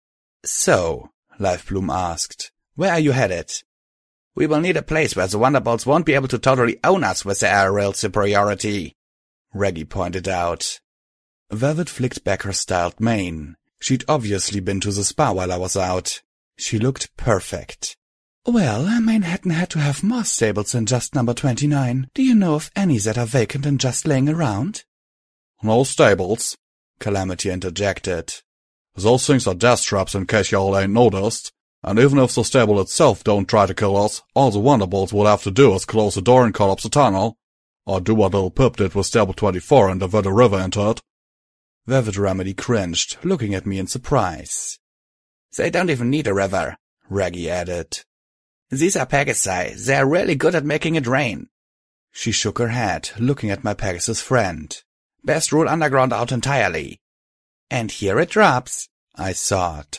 So, Lifebloom asked, where are you headed? We will need a place where the Wonderbolts won't be able to totally own us with their aerial superiority, Raggy pointed out. Velvet flicked back her styled mane. She'd obviously been to the spa while I was out. She looked perfect. Well, Manhattan had to have more stables than just number twenty-nine. Do you know of any that are vacant and just laying around? No stables, Calamity interjected. Those things are death traps in case y'all ain't noticed. And even if the stable itself don't try to kill us, all the Wonderbolts would have to do is close the door and collapse the tunnel. Or do what little Pip did with Stable twenty-four and divert a river into it. Velvet Remedy cringed, looking at me in surprise. They don't even need a river, Raggy added. These are Pegasi. They are really good at making it rain. She shook her head, looking at my Pegasus friend. Best rule underground out entirely. And here it drops, I thought.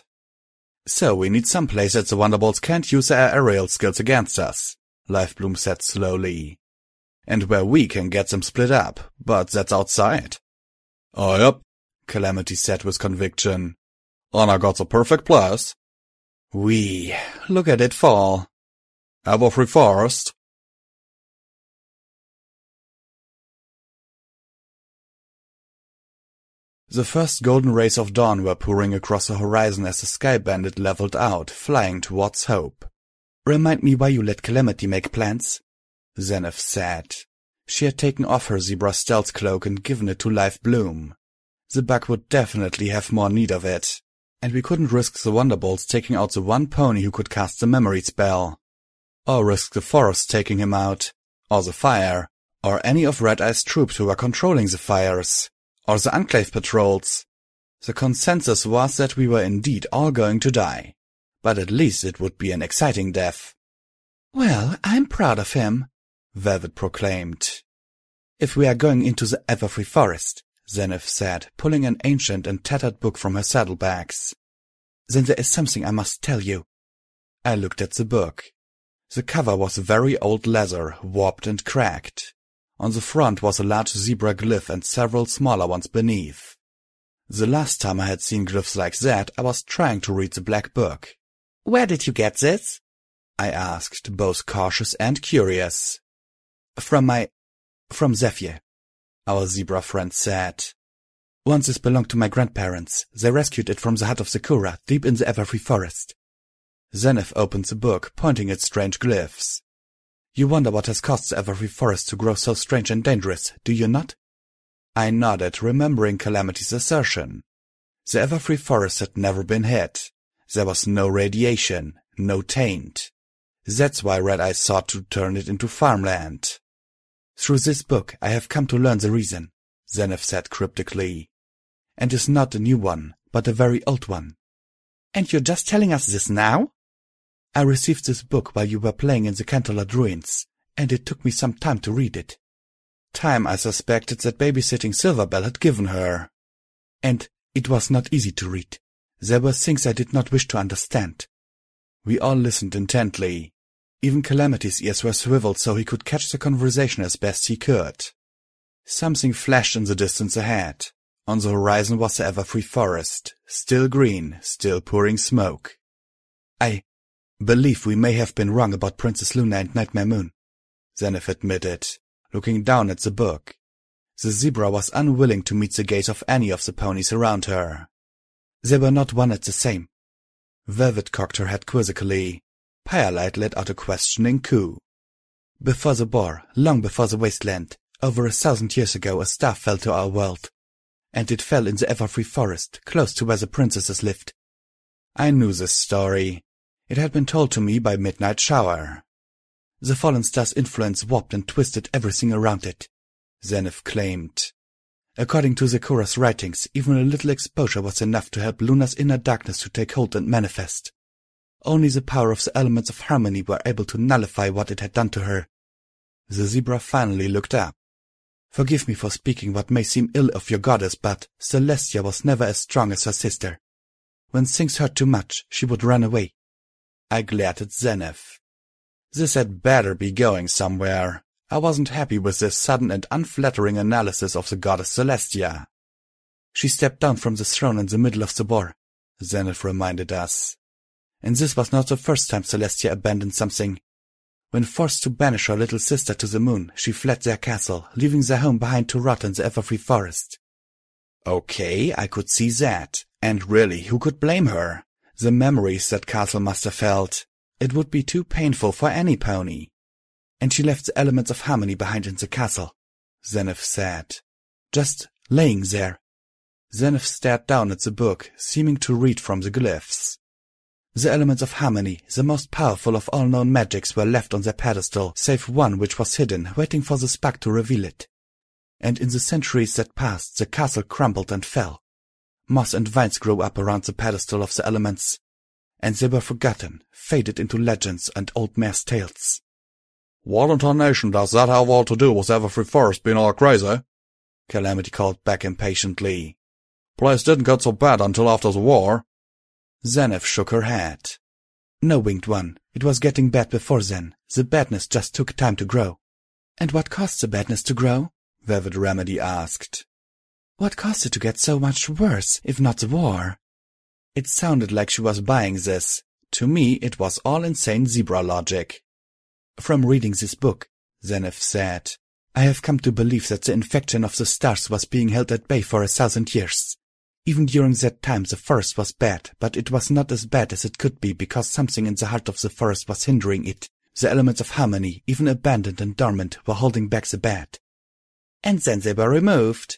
So we need some place that the Wonderbolts can't use their aerial skills against us, Lifebloom said slowly. And where we can get them split up, but that's outside. Oh, yep, Calamity said with conviction. And I got the perfect place. We, look at it fall. Everfree Forest. The first golden rays of dawn were pouring across the horizon as the Sky Bandit leveled out, flying towards Hope. Remind me why you let Calamity make plans, Zenith said. She had taken off her zebra stealth cloak and given it to Lifebloom. The bug would definitely have more need of it, and we couldn't risk the Wonderbolts taking out the one pony who could cast the memory spell. Or risk the forest taking him out, or the fire, or any of Red Eye's troops who were controlling the fires, or the Enclave patrols. The consensus was that we were indeed all going to die, but at least it would be an exciting death. Well, I'm proud of him, Velvet proclaimed. If we are going into the Everfree Forest, Zenith said, pulling an ancient and tattered book from her saddlebags, then there is something I must tell you. I looked at the book. The cover was very old leather, warped and cracked. On the front was a large zebra glyph and several smaller ones beneath. The last time I had seen glyphs like that, I was trying to read the black book. Where did you get this? I asked, both cautious and curious. From my... from Zephyr, our zebra friend said. Once this belonged to my grandparents. They rescued it from the hut of Sakura, deep in the Everfree Forest. Zenith opened the book, pointing at strange glyphs. You wonder what has caused the Everfree Forest to grow so strange and dangerous, do you not? I nodded, remembering Calamity's assertion. The Everfree Forest had never been hit. There was no radiation, no taint. That's why Red Eye sought to turn it into farmland. Through this book I have come to learn the reason, Zenith said cryptically. And it's not a new one, but a very old one. And you're just telling us this now? I received this book while you were playing in the Canterlot ruins, and it took me some time to read it. Time I suspected that babysitting Silverbell had given her. And it was not easy to read. There were things I did not wish to understand. We all listened intently. Even Calamity's ears were swiveled so he could catch the conversation as best he could. Something flashed in the distance ahead. On the horizon was the Everfree Forest, still green, still pouring smoke. I believe we may have been wrong about Princess Luna and Nightmare Moon, Zenith admitted, looking down at the book. The zebra was unwilling to meet the gaze of any of the ponies around her. They were not one and the same. Velvet cocked her head quizzically. Firelight let out a questioning coo. Before the boar, long before the wasteland, over a thousand years ago a star fell to our world. And it fell in the Everfree Forest, close to where the princesses lived. I knew this story. It had been told to me by Midnight Shower. The fallen star's influence warped and twisted everything around it, Zenith claimed. According to Sakura's writings, even a little exposure was enough to help Luna's inner darkness to take hold and manifest. Only the power of the elements of harmony were able to nullify what it had done to her. The zebra finally looked up. Forgive me for speaking what may seem ill of your goddess, but Celestia was never as strong as her sister. When things hurt too much, she would run away. I glared at Zenith. This had better be going somewhere. I wasn't happy with this sudden and unflattering analysis of the goddess Celestia. She stepped down from the throne in the middle of the war, Zenith reminded us. And this was not the first time Celestia abandoned something. When forced to banish her little sister to the moon, she fled their castle, leaving their home behind to rot in the Everfree Forest. Okay, I could see that. And really, who could blame her? The memories that castle must have felt. It would be too painful for any pony. And she left the elements of harmony behind in the castle, Zenith said. Just laying there. Zenith stared down at the book, seeming to read from the glyphs. The elements of harmony, the most powerful of all known magics, were left on their pedestal, save one which was hidden, waiting for the spark to reveal it. And in the centuries that passed, the castle crumbled and fell. Moss and vines grew up around the pedestal of the elements, and they were forgotten, faded into legends and old mare's tales. What in tarnation does that have all to do with Everfree Forest being all crazy? Calamity called back impatiently. Place didn't get so bad until after the war. Zenith shook her head. No, Winged One, it was getting bad before then. The badness just took time to grow. And what caused the badness to grow? Velvet Remedy asked. What caused it to get so much worse, if not the war? It sounded like she was buying this. To me, it was all insane zebra logic. From reading this book, Zenith said, I have come to believe that the infection of the stars was being held at bay for a thousand years. Even during that time the forest was bad, but it was not as bad as it could be because something in the heart of the forest was hindering it. The elements of harmony, even abandoned and dormant, were holding back the bad. And then they were removed.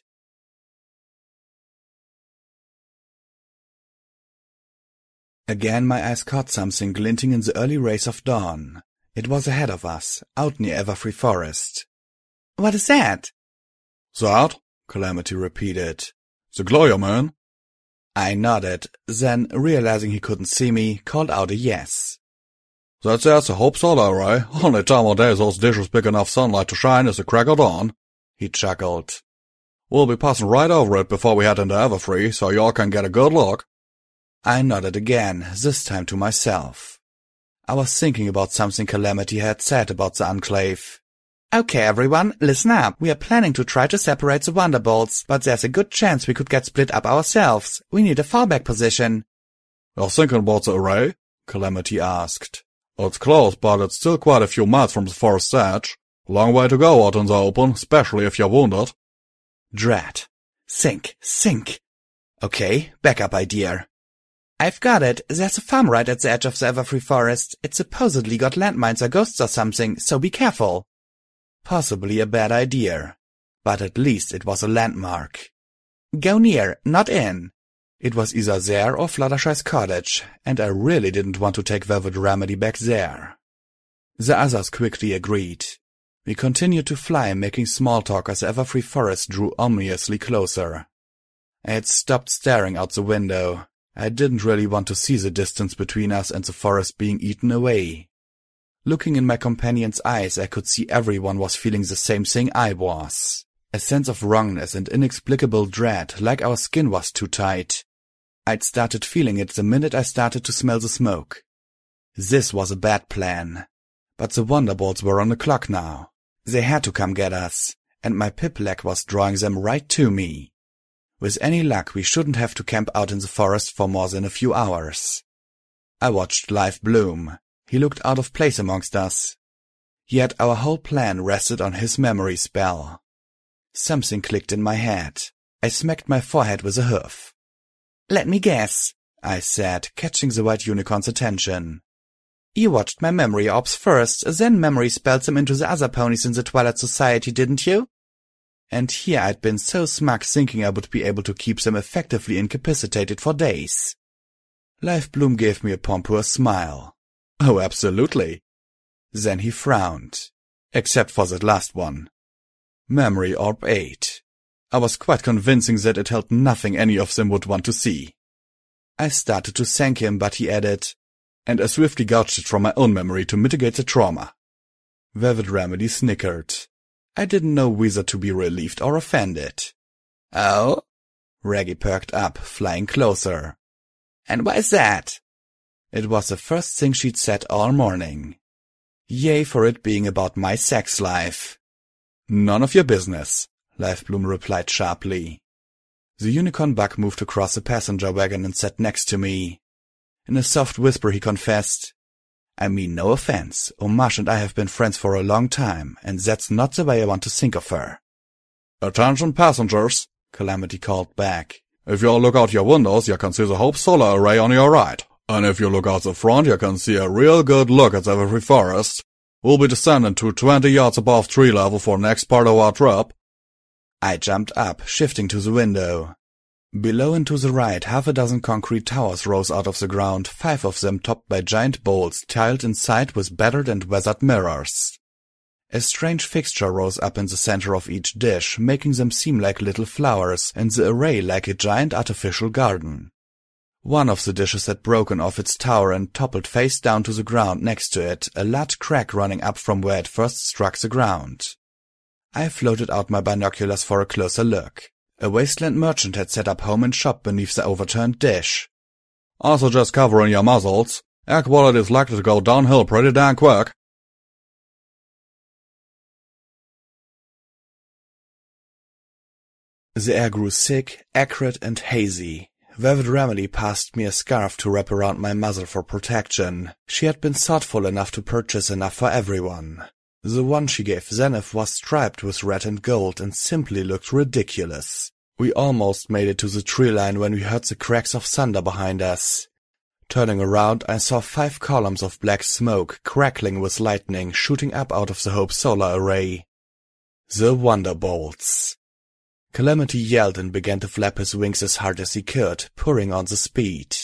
Again my eyes caught something glinting in the early rays of dawn. It was ahead of us, out near Everfree Forest. What is that? That? Calamity repeated. The Gloria man? I nodded, then, realizing he couldn't see me, called out a yes. That's that's a hope solar array. Only time of day those dishes big enough sunlight to shine is the crack of dawn. He chuckled. We'll be passing right over it before we head into Everfree, so y'all can get a good look. I nodded again, this time to myself. I was thinking about something Calamity had said about the Enclave. Okay, everyone, listen up. We are planning to try to separate the Wonderbolts, but there's a good chance we could get split up ourselves. We need a fallback position. You're thinking about the array? Calamity asked. It's close, but it's still quite a few miles from the forest's edge. Long way to go out in the open, especially if you're wounded. Drat. Think, think. Okay, backup idea. I've got it. There's a farm right at the edge of the Everfree Forest. It supposedly got landmines or ghosts or something, so be careful. Possibly a bad idea, but at least it was a landmark. Go near, not in. It was either there or Fluttershy's cottage, and I really didn't want to take Velvet Remedy back there. The others quickly agreed. We continued to fly, making small talk as the Everfree Forest drew ominously closer. I had stopped staring out the window. I didn't really want to see the distance between us and the forest being eaten away. Looking in my companion's eyes, I could see everyone was feeling the same thing I was. A sense of wrongness and inexplicable dread, like our skin was too tight. I'd started feeling it the minute I started to smell the smoke. This was a bad plan. But the Wonderbolts were on the clock now. They had to come get us, and my pip-leg was drawing them right to me. With any luck, we shouldn't have to camp out in the forest for more than a few hours. I watched Life Bloom. He looked out of place amongst us. Yet our whole plan rested on his memory spell. Something clicked in my head. I smacked my forehead with a hoof. "Let me guess," I said, catching the white unicorn's attention. "You watched my memory orbs first, then memory spelled them into the other ponies in the Twilight Society, didn't you?" And here I'd been so smug thinking I would be able to keep them effectively incapacitated for days. Life Bloom gave me a pompous smile. "Oh, absolutely." Then he frowned. Except for that last one. Memory Orb eight. I was quite convincing that it held nothing any of them would want to see. I started to thank him, but he added, "And I swiftly gouged it from my own memory to mitigate the trauma." Velvet Remedy snickered. I didn't know whether to be relieved or offended. "Oh?" Raggy perked up, flying closer. "And why's that?" It was the first thing she'd said all morning. Yay for it being about my sex life. "None of your business," Life Bloom replied sharply. The unicorn bug moved across the passenger wagon and sat next to me. In a soft whisper he confessed, "I mean no offense, Omage and I have been friends for a long time, and that's not the way I want to think of her." "Attention passengers," Calamity called back. "If you look out your windows, you can see the Hope Solar Array on your right. And if you look out the front, you can see a real good look at the very forest. We'll be descending to twenty yards above tree level for next part of our trip." I jumped up, shifting to the window. Below and to the right, half a dozen concrete towers rose out of the ground, five of them topped by giant bowls tiled inside with battered and weathered mirrors. A strange fixture rose up in the center of each dish, making them seem like little flowers, and the array like a giant artificial garden. One of the dishes had broken off its tower and toppled face down to the ground next to it, a large crack running up from where it first struck the ground. I floated out my binoculars for a closer look. A wasteland merchant had set up home and shop beneath the overturned dish. "I suggest covering your muzzles. Air quality is likely to go downhill pretty darn quick." The air grew thick, acrid, and hazy. Velvet Remedy passed me a scarf to wrap around my muzzle for protection. She had been thoughtful enough to purchase enough for everyone. The one she gave Zenith was striped with red and gold and simply looked ridiculous. We almost made it to the tree line when we heard the cracks of thunder behind us. Turning around, I saw five columns of black smoke crackling with lightning shooting up out of the Hope Solar Array. The Wonderbolts. Calamity yelled and began to flap his wings as hard as he could, pouring on the speed.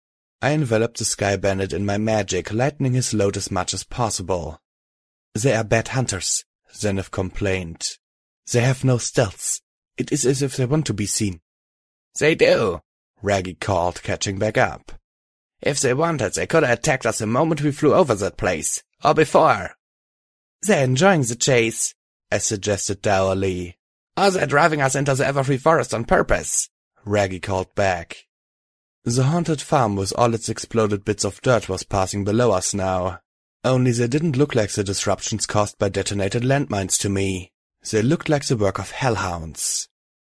I enveloped the Sky Bandit in my magic, lightening his load as much as possible. "They are bad hunters," Zenith complained. "They have no stealths. It is as if they want to be seen." "They do," Raggy called, catching back up. "If they wanted, they could have attacked us the moment we flew over that place. Or before." "They're enjoying the chase," I suggested dourly. "Or they're driving us into the Everfree Forest on purpose," Raggy called back. The haunted farm with all its exploded bits of dirt was passing below us now. Only they didn't look like the disruptions caused by detonated landmines to me. They looked like the work of hellhounds.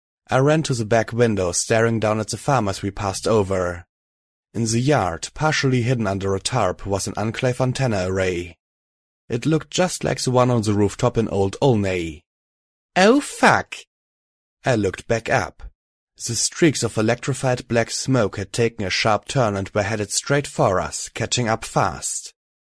I ran to the back window, staring down at the farm as we passed over. In the yard, partially hidden under a tarp, was an enclave antenna array. It looked just like the one on the rooftop in Old Olney. "Oh, fuck!" I looked back up. The streaks of electrified black smoke had taken a sharp turn and were headed straight for us, catching up fast.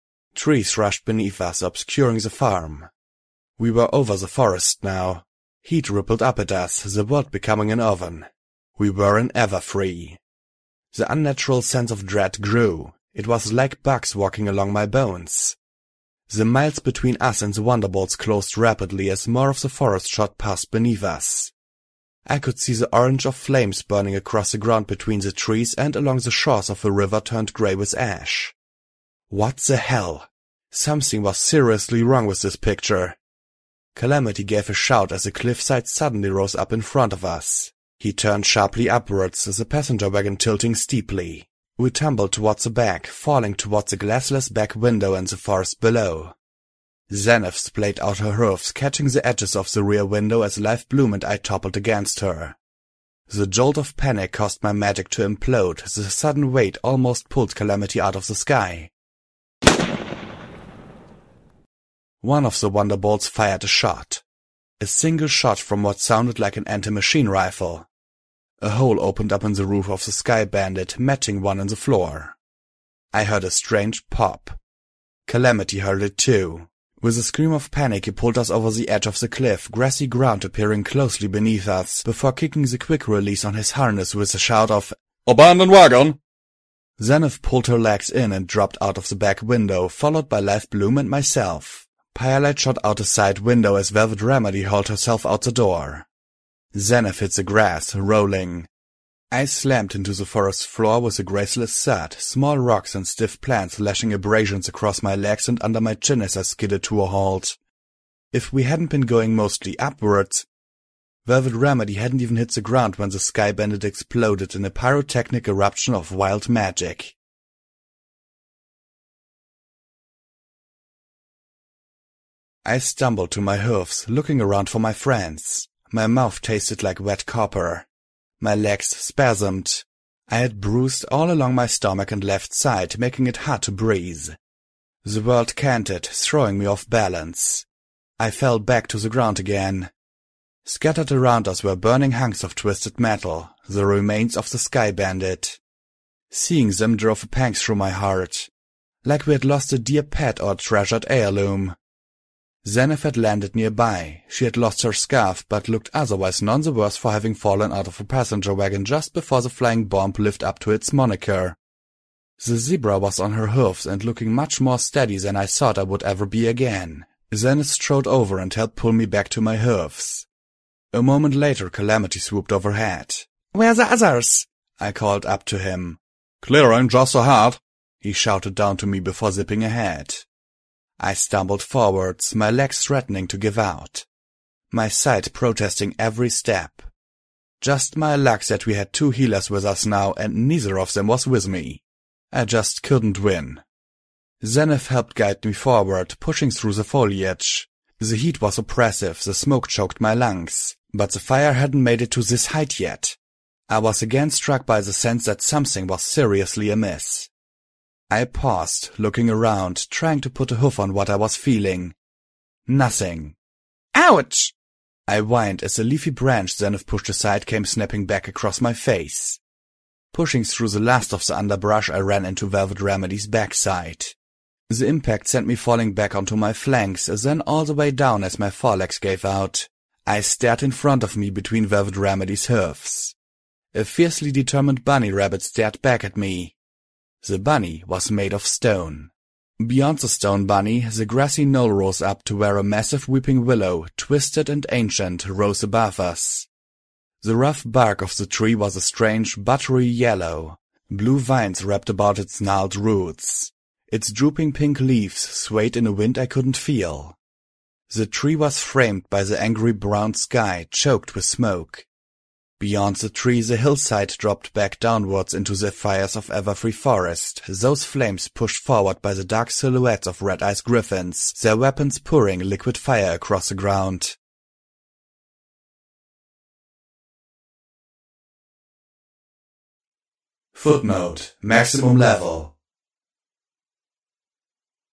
Trees rushed beneath us, obscuring the farm. We were over the forest now. Heat rippled up at us, the world becoming an oven. We were in Everfree. The unnatural sense of dread grew. It was like bugs walking along my bones. The miles between us and the Wonderbolts closed rapidly as more of the forest shot past beneath us. I could see the orange of flames burning across the ground between the trees and along the shores of a river turned grey with ash. What the hell? Something was seriously wrong with this picture. Calamity gave a shout as a cliffside suddenly rose up in front of us. He turned sharply upwards, the passenger wagon tilting steeply. We tumbled towards the back, falling towards the glassless back window in the forest below. Zenith splayed out her hoofs, catching the edges of the rear window as Life Bloom and I toppled against her. The jolt of panic caused my magic to implode. The sudden weight almost pulled Calamity out of the sky. One of the Wonderbolts fired a shot. A single shot from what sounded like an anti-machine rifle. A hole opened up in the roof of the Sky Bandit, matching one in the floor. I heard a strange pop. Calamity heard it too. With a scream of panic, he pulled us over the edge of the cliff, grassy ground appearing closely beneath us, before kicking the quick release on his harness with a shout of, "Abandon wagon!" Zenith pulled her legs in and dropped out of the back window, followed by Life Bloom and myself. Firelight shot out a side window as Velvet Remedy hauled herself out the door. Zenith hit the grass, rolling. I slammed into the forest floor with a graceless thud, small rocks and stiff plants lashing abrasions across my legs and under my chin as I skidded to a halt. If we hadn't been going mostly upwards, Velvet Remedy hadn't even hit the ground when the Sky Bandit exploded in a pyrotechnic eruption of wild magic. I stumbled to my hoofs, looking around for my friends. My mouth tasted like wet copper. My legs spasmed. I had bruised all along my stomach and left side, making it hard to breathe. The world canted, throwing me off balance. I fell back to the ground again. Scattered around us were burning hunks of twisted metal, the remains of the Sky Bandit. Seeing them drove a pang through my heart, like we had lost a dear pet or treasured heirloom. Zenith had landed nearby. She had lost her scarf, but looked otherwise none the worse for having fallen out of a passenger wagon just before the flying bomb lived up to its moniker. The zebra was on her hoofs and looking much more steady than I thought I would ever be again. Zenith strode over and helped pull me back to my hoofs. A moment later, Calamity swooped overhead. "Where are the others?" I called up to him. "Clearing just ahead," he shouted down to me before zipping ahead. I stumbled forwards, my legs threatening to give out. My side protesting every step. Just my luck that we had two healers with us now and neither of them was with me. I just couldn't win. Zenith helped guide me forward, pushing through the foliage. The heat was oppressive, the smoke choked my lungs, but the fire hadn't made it to this height yet. I was again struck by the sense that something was seriously amiss. I paused, looking around, trying to put a hoof on what I was feeling. Nothing. "Ouch!" I whined as a leafy branch Zenith pushed aside came snapping back across my face. Pushing through the last of the underbrush, I ran into Velvet Remedy's backside. The impact sent me falling back onto my flanks, then all the way down as my forelegs gave out. I stared in front of me between Velvet Remedy's hoofs. A fiercely determined bunny rabbit stared back at me. The bunny was made of stone. Beyond the stone bunny, the grassy knoll rose up to where a massive weeping willow, twisted and ancient, rose above us. The rough bark of the tree was a strange, buttery yellow. Blue vines wrapped about its gnarled roots. Its drooping pink leaves swayed in a wind I couldn't feel. The tree was framed by the angry brown sky, choked with smoke. Beyond the tree, the hillside dropped back downwards into the fires of Everfree Forest, those flames pushed forward by the dark silhouettes of red-eyed griffins, their weapons pouring liquid fire across the ground. Footnote: Maximum level.